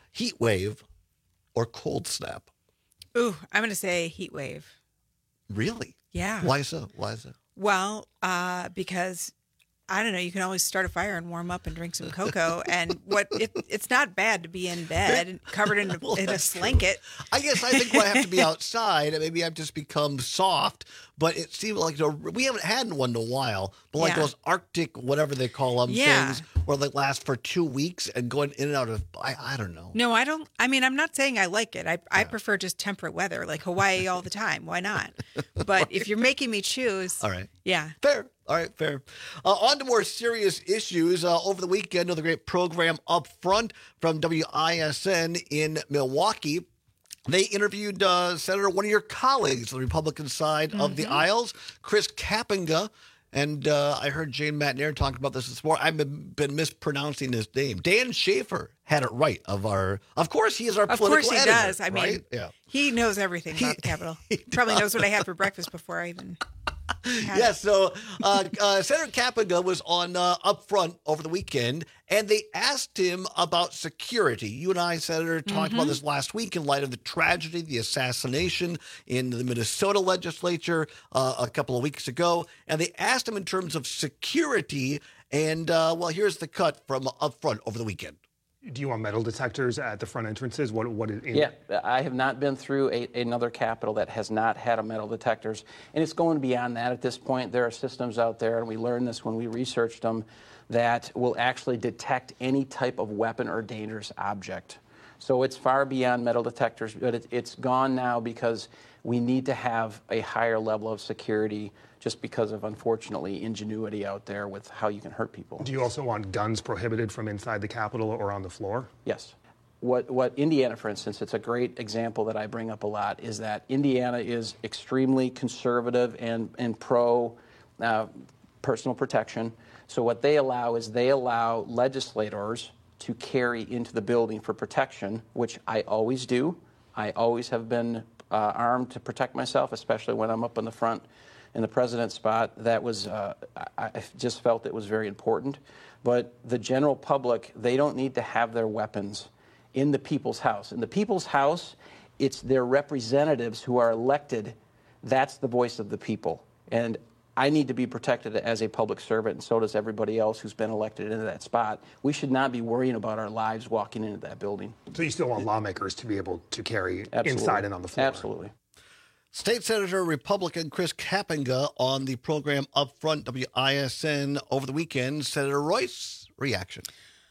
Speaker 15: heat wave or cold snap?
Speaker 8: Ooh, I'm going to say heat wave.
Speaker 15: Really?
Speaker 8: Yeah.
Speaker 15: Why so? Why is it?
Speaker 8: Well, uh, because I don't know. You can always start a fire and warm up and drink some cocoa. And what it, it's not bad to be in bed and covered in a,
Speaker 15: Well,
Speaker 8: in a
Speaker 15: that's true.
Speaker 8: blanket.
Speaker 15: I guess I think when I have to be outside, and maybe I've just become soft. But it seems like the, we haven't had one in a while. But like
Speaker 8: Yeah.
Speaker 15: those Arctic, whatever they call them,
Speaker 8: Yeah.
Speaker 15: things where they last for two weeks and going in and out of. I, I don't know.
Speaker 8: No, I don't. I mean, I'm not saying I like it. I I prefer just temperate weather, like Hawaii all the time. Why not? But if you're making me choose,
Speaker 15: All right.
Speaker 8: yeah.
Speaker 15: Fair. All right, fair. Uh, on to more serious issues. Uh, over the weekend, another great program up front from W I S N in Milwaukee. They interviewed uh, Senator, one of your colleagues, the Republican side of the aisles, Chris Kapenga. And uh, I heard Jane McNair talk about this this morning. I've been, been mispronouncing his name. Dan Schaefer had it right. Of our, of course, he is our
Speaker 8: Of
Speaker 15: political
Speaker 8: course he
Speaker 15: editor,
Speaker 8: does. I
Speaker 15: right?
Speaker 8: mean,
Speaker 15: yeah.
Speaker 8: he knows everything about the Capitol. Probably knows what I had for breakfast before I even.
Speaker 15: Yeah, so uh, uh, Senator Kapenga was on uh, Up Front over the weekend, and they asked him about security. You and I, Senator, talked about
Speaker 8: Mhm.
Speaker 15: this last week in light of the tragedy, the assassination in the Minnesota legislature uh, a couple of weeks ago. And they asked him in terms of security. And, uh, well, here's the cut from Up Front over the weekend.
Speaker 13: Do you want metal detectors at the front entrances? What what is in
Speaker 18: Yeah, I have not been through a, another Capitol that has not had a metal detectors, and it's going beyond that at this point. There are systems out there, and we learned this when we researched them, that will actually detect any type of weapon or dangerous object. So it's far beyond metal detectors, but it, it's gone now because we need to have a higher level of security just because of, unfortunately, ingenuity out there with how you can hurt people.
Speaker 13: Do you also want guns prohibited from inside the Capitol or on the floor?
Speaker 18: Yes. What, what Indiana, for instance, it's a great example that I bring up a lot, is that Indiana is extremely conservative and, and pro uh, personal protection. So what they allow is they allow legislators to carry into the building for protection, which I always do. I always have been uh, armed to protect myself, especially when I'm up in the front in the president's spot. That was, uh, I, I just felt it was very important. But the general public, they don't need to have their weapons in the people's house. In the people's house, it's their representatives who are elected. That's the voice of the people. And I need to be protected as a public servant, and so does everybody else who's been elected into that spot. We should not be worrying about our lives walking into that building.
Speaker 13: So you still want lawmakers to be able to carry
Speaker 18: Absolutely.
Speaker 13: inside and on the floor?
Speaker 18: Absolutely.
Speaker 15: State Senator Republican Chris Kapenga on the program Up Front W I S N over the weekend. Senator Royce, reaction.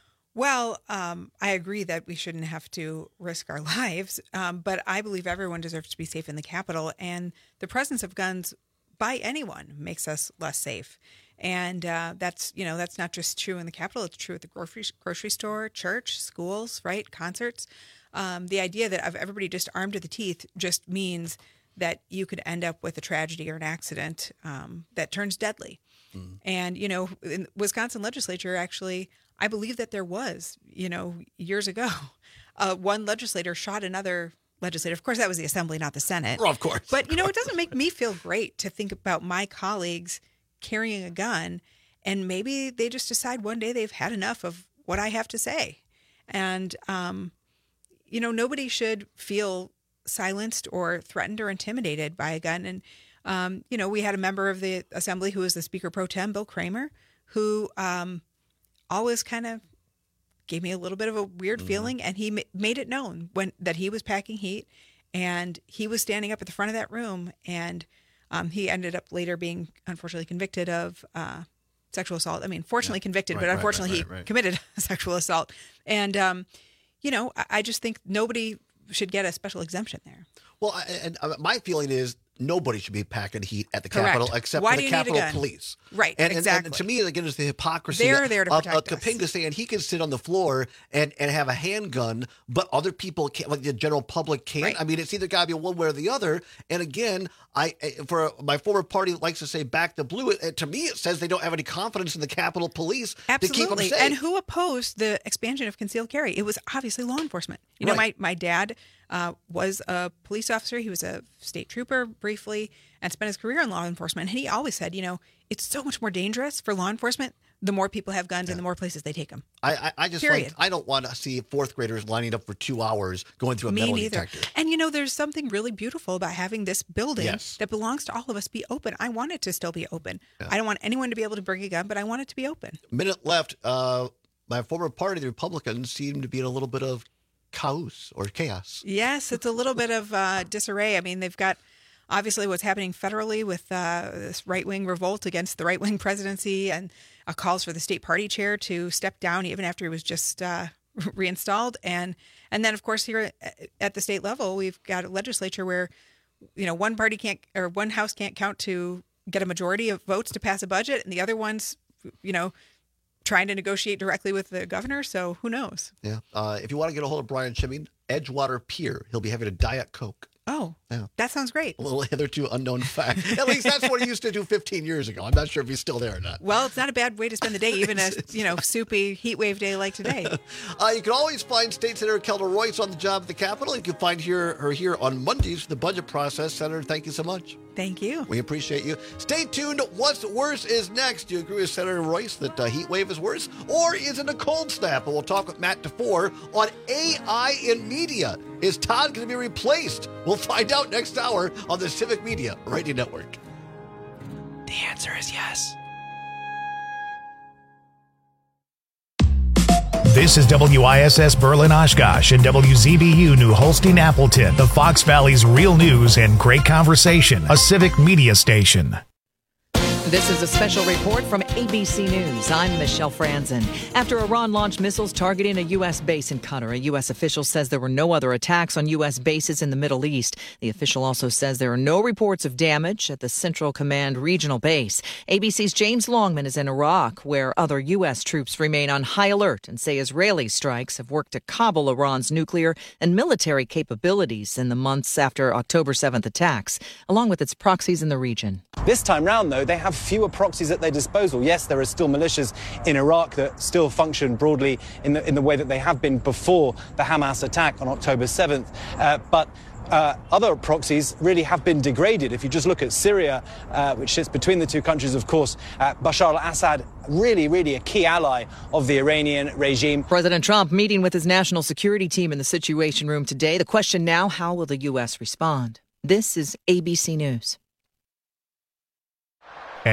Speaker 8: Well, um, I agree that we shouldn't have to risk our lives, um, but I believe everyone deserves to be safe in the Capitol, and the presence of guns by anyone makes us less safe. And uh, that's, you know, that's not just true in the Capitol. It's true at the grocery, grocery store, church, schools, right, concerts. Um, the idea that of everybody just armed to the teeth just means that you could end up with a tragedy or an accident um, that turns deadly. Mm. And, you know, in Wisconsin legislature, actually, I believe that there was, you know, years ago, uh, one legislator shot another legislator. Of course, that was the Assembly, not the Senate.
Speaker 15: Well, of course.
Speaker 8: But, you know, it doesn't make me feel great to think about my colleagues carrying a gun, and maybe they just decide one day they've had enough of what I have to say. And, um, you know, nobody should feel silenced or threatened or intimidated by a gun. And, um, you know, we had a member of the Assembly who was the Speaker Pro Tem, Bill Kramer, who um, always kind of gave me a little bit of a weird mm-hmm. feeling. And he ma- made it known when that he was packing heat, and he was standing up at the front of that room. And um, he ended up later being, unfortunately, convicted of uh, sexual assault. I mean, fortunately yeah. convicted,
Speaker 15: right,
Speaker 8: but
Speaker 15: right,
Speaker 8: unfortunately
Speaker 15: right, right, right.
Speaker 8: he committed sexual assault. And, um, you know, I, I just think nobody should get a special exemption there.
Speaker 15: Well, and my feeling is nobody should be packing heat at the
Speaker 8: Correct.
Speaker 15: Capitol except
Speaker 8: Why
Speaker 15: for
Speaker 8: do
Speaker 15: the
Speaker 8: you need a
Speaker 15: Capitol
Speaker 8: gun?
Speaker 15: Police.
Speaker 8: Right,
Speaker 15: and,
Speaker 8: exactly.
Speaker 15: And, and to me, again, it's the hypocrisy
Speaker 8: They're
Speaker 15: of,
Speaker 8: there to
Speaker 15: of,
Speaker 8: protect
Speaker 15: of
Speaker 8: us.
Speaker 15: Kapenga saying he can sit on the floor and, and have a handgun, but other people can't, like the general public can't.
Speaker 8: Right.
Speaker 15: I mean, it's either got to be one way or the other. And again, I for my former party that likes to say back the blue, it, to me, it says they don't have any confidence in the Capitol Police
Speaker 8: Absolutely.
Speaker 15: to keep them safe.
Speaker 8: And who opposed the expansion of concealed carry? It was obviously law enforcement. You know,
Speaker 15: Right.
Speaker 8: my, my dad uh, was a police officer. He was a state trooper briefly and spent his career in law enforcement. And he always said, you know, it's so much more dangerous for law enforcement the more people have guns and the more places they take them.
Speaker 15: I, I, I just
Speaker 8: Period.
Speaker 15: like, I don't want to see fourth graders lining up for two hours going through a
Speaker 8: Me
Speaker 15: metal
Speaker 8: neither.
Speaker 15: detector.
Speaker 8: And you know, there's something really beautiful about having this building
Speaker 15: Yes.
Speaker 8: that belongs to all of us be open. I want it to still be open. I don't want anyone to be able to bring a gun, but I want it to be open.
Speaker 15: Minute left. Uh, my former party, the Republicans, seem to be in a little bit of chaos or chaos.
Speaker 8: Yes, it's a little bit of uh, disarray. I mean, they've got obviously what's happening federally with uh, this right-wing revolt against the right-wing presidency and uh, calls for the state party chair to step down even after he was just uh, reinstalled. And and then, of course, here at the state level, we've got a legislature where, you know, one party can't or one house can't count to get a majority of votes to pass a budget, and the other one's, you know, trying to negotiate directly with the governor. So who knows?
Speaker 15: Yeah. Uh, if you want to get a hold of Brian Chimming, Edgewater Pier. He'll be having a Diet Coke.
Speaker 8: Oh,
Speaker 15: yeah.
Speaker 8: That sounds great.
Speaker 15: A little hitherto unknown fact. At least that's what he used to do fifteen years ago. I'm not sure if he's still there or not.
Speaker 8: Well, it's not a bad way to spend the day, even a you know soupy heat wave day like today.
Speaker 15: Uh, you can always find State Senator Kelda Royce on the job at the Capitol. You can find here, her here on Mondays for the budget process. Senator, thank you so much.
Speaker 8: Thank you.
Speaker 15: We appreciate you. Stay tuned. What's worse is next. Do you agree with Senator Royce that uh, heat wave is worse? Or is it a cold snap? And we'll talk with Matt DeFore on A I in media. Is Todd going to be replaced? We'll find out next hour on the Civic Media Radio Network.
Speaker 17: The answer is yes.
Speaker 1: This is W I S S Berlin Oshkosh and W Z B U New Holstein Appleton, the Fox Valley's real news and great conversation, a civic media station.
Speaker 19: This is a special report from A B C News. I'm Michelle Franzen. After Iran launched missiles targeting a U S base in Qatar, a U S official says there were no other attacks on U S bases in the Middle East. The official also says there are no reports of damage at the Central Command regional base. A B C's James Longman is in Iraq, where other U S troops remain on high alert and say Israeli strikes have worked to cobble Iran's nuclear and military capabilities in the months after October seventh attacks, along with its proxies in the region.
Speaker 20: This time round, though, they have fewer proxies at their disposal. Yes, there are still militias in Iraq that still function broadly in the in the way that they have been before the Hamas attack on October seventh. Uh, but uh, other proxies really have been degraded. If you just look at Syria, uh, which sits between the two countries, of course, uh, Bashar al-Assad, really, really a key ally of the Iranian regime.
Speaker 19: President Trump meeting with his national security team in the Situation Room today. The question now, how will the U S respond? This is A B C News.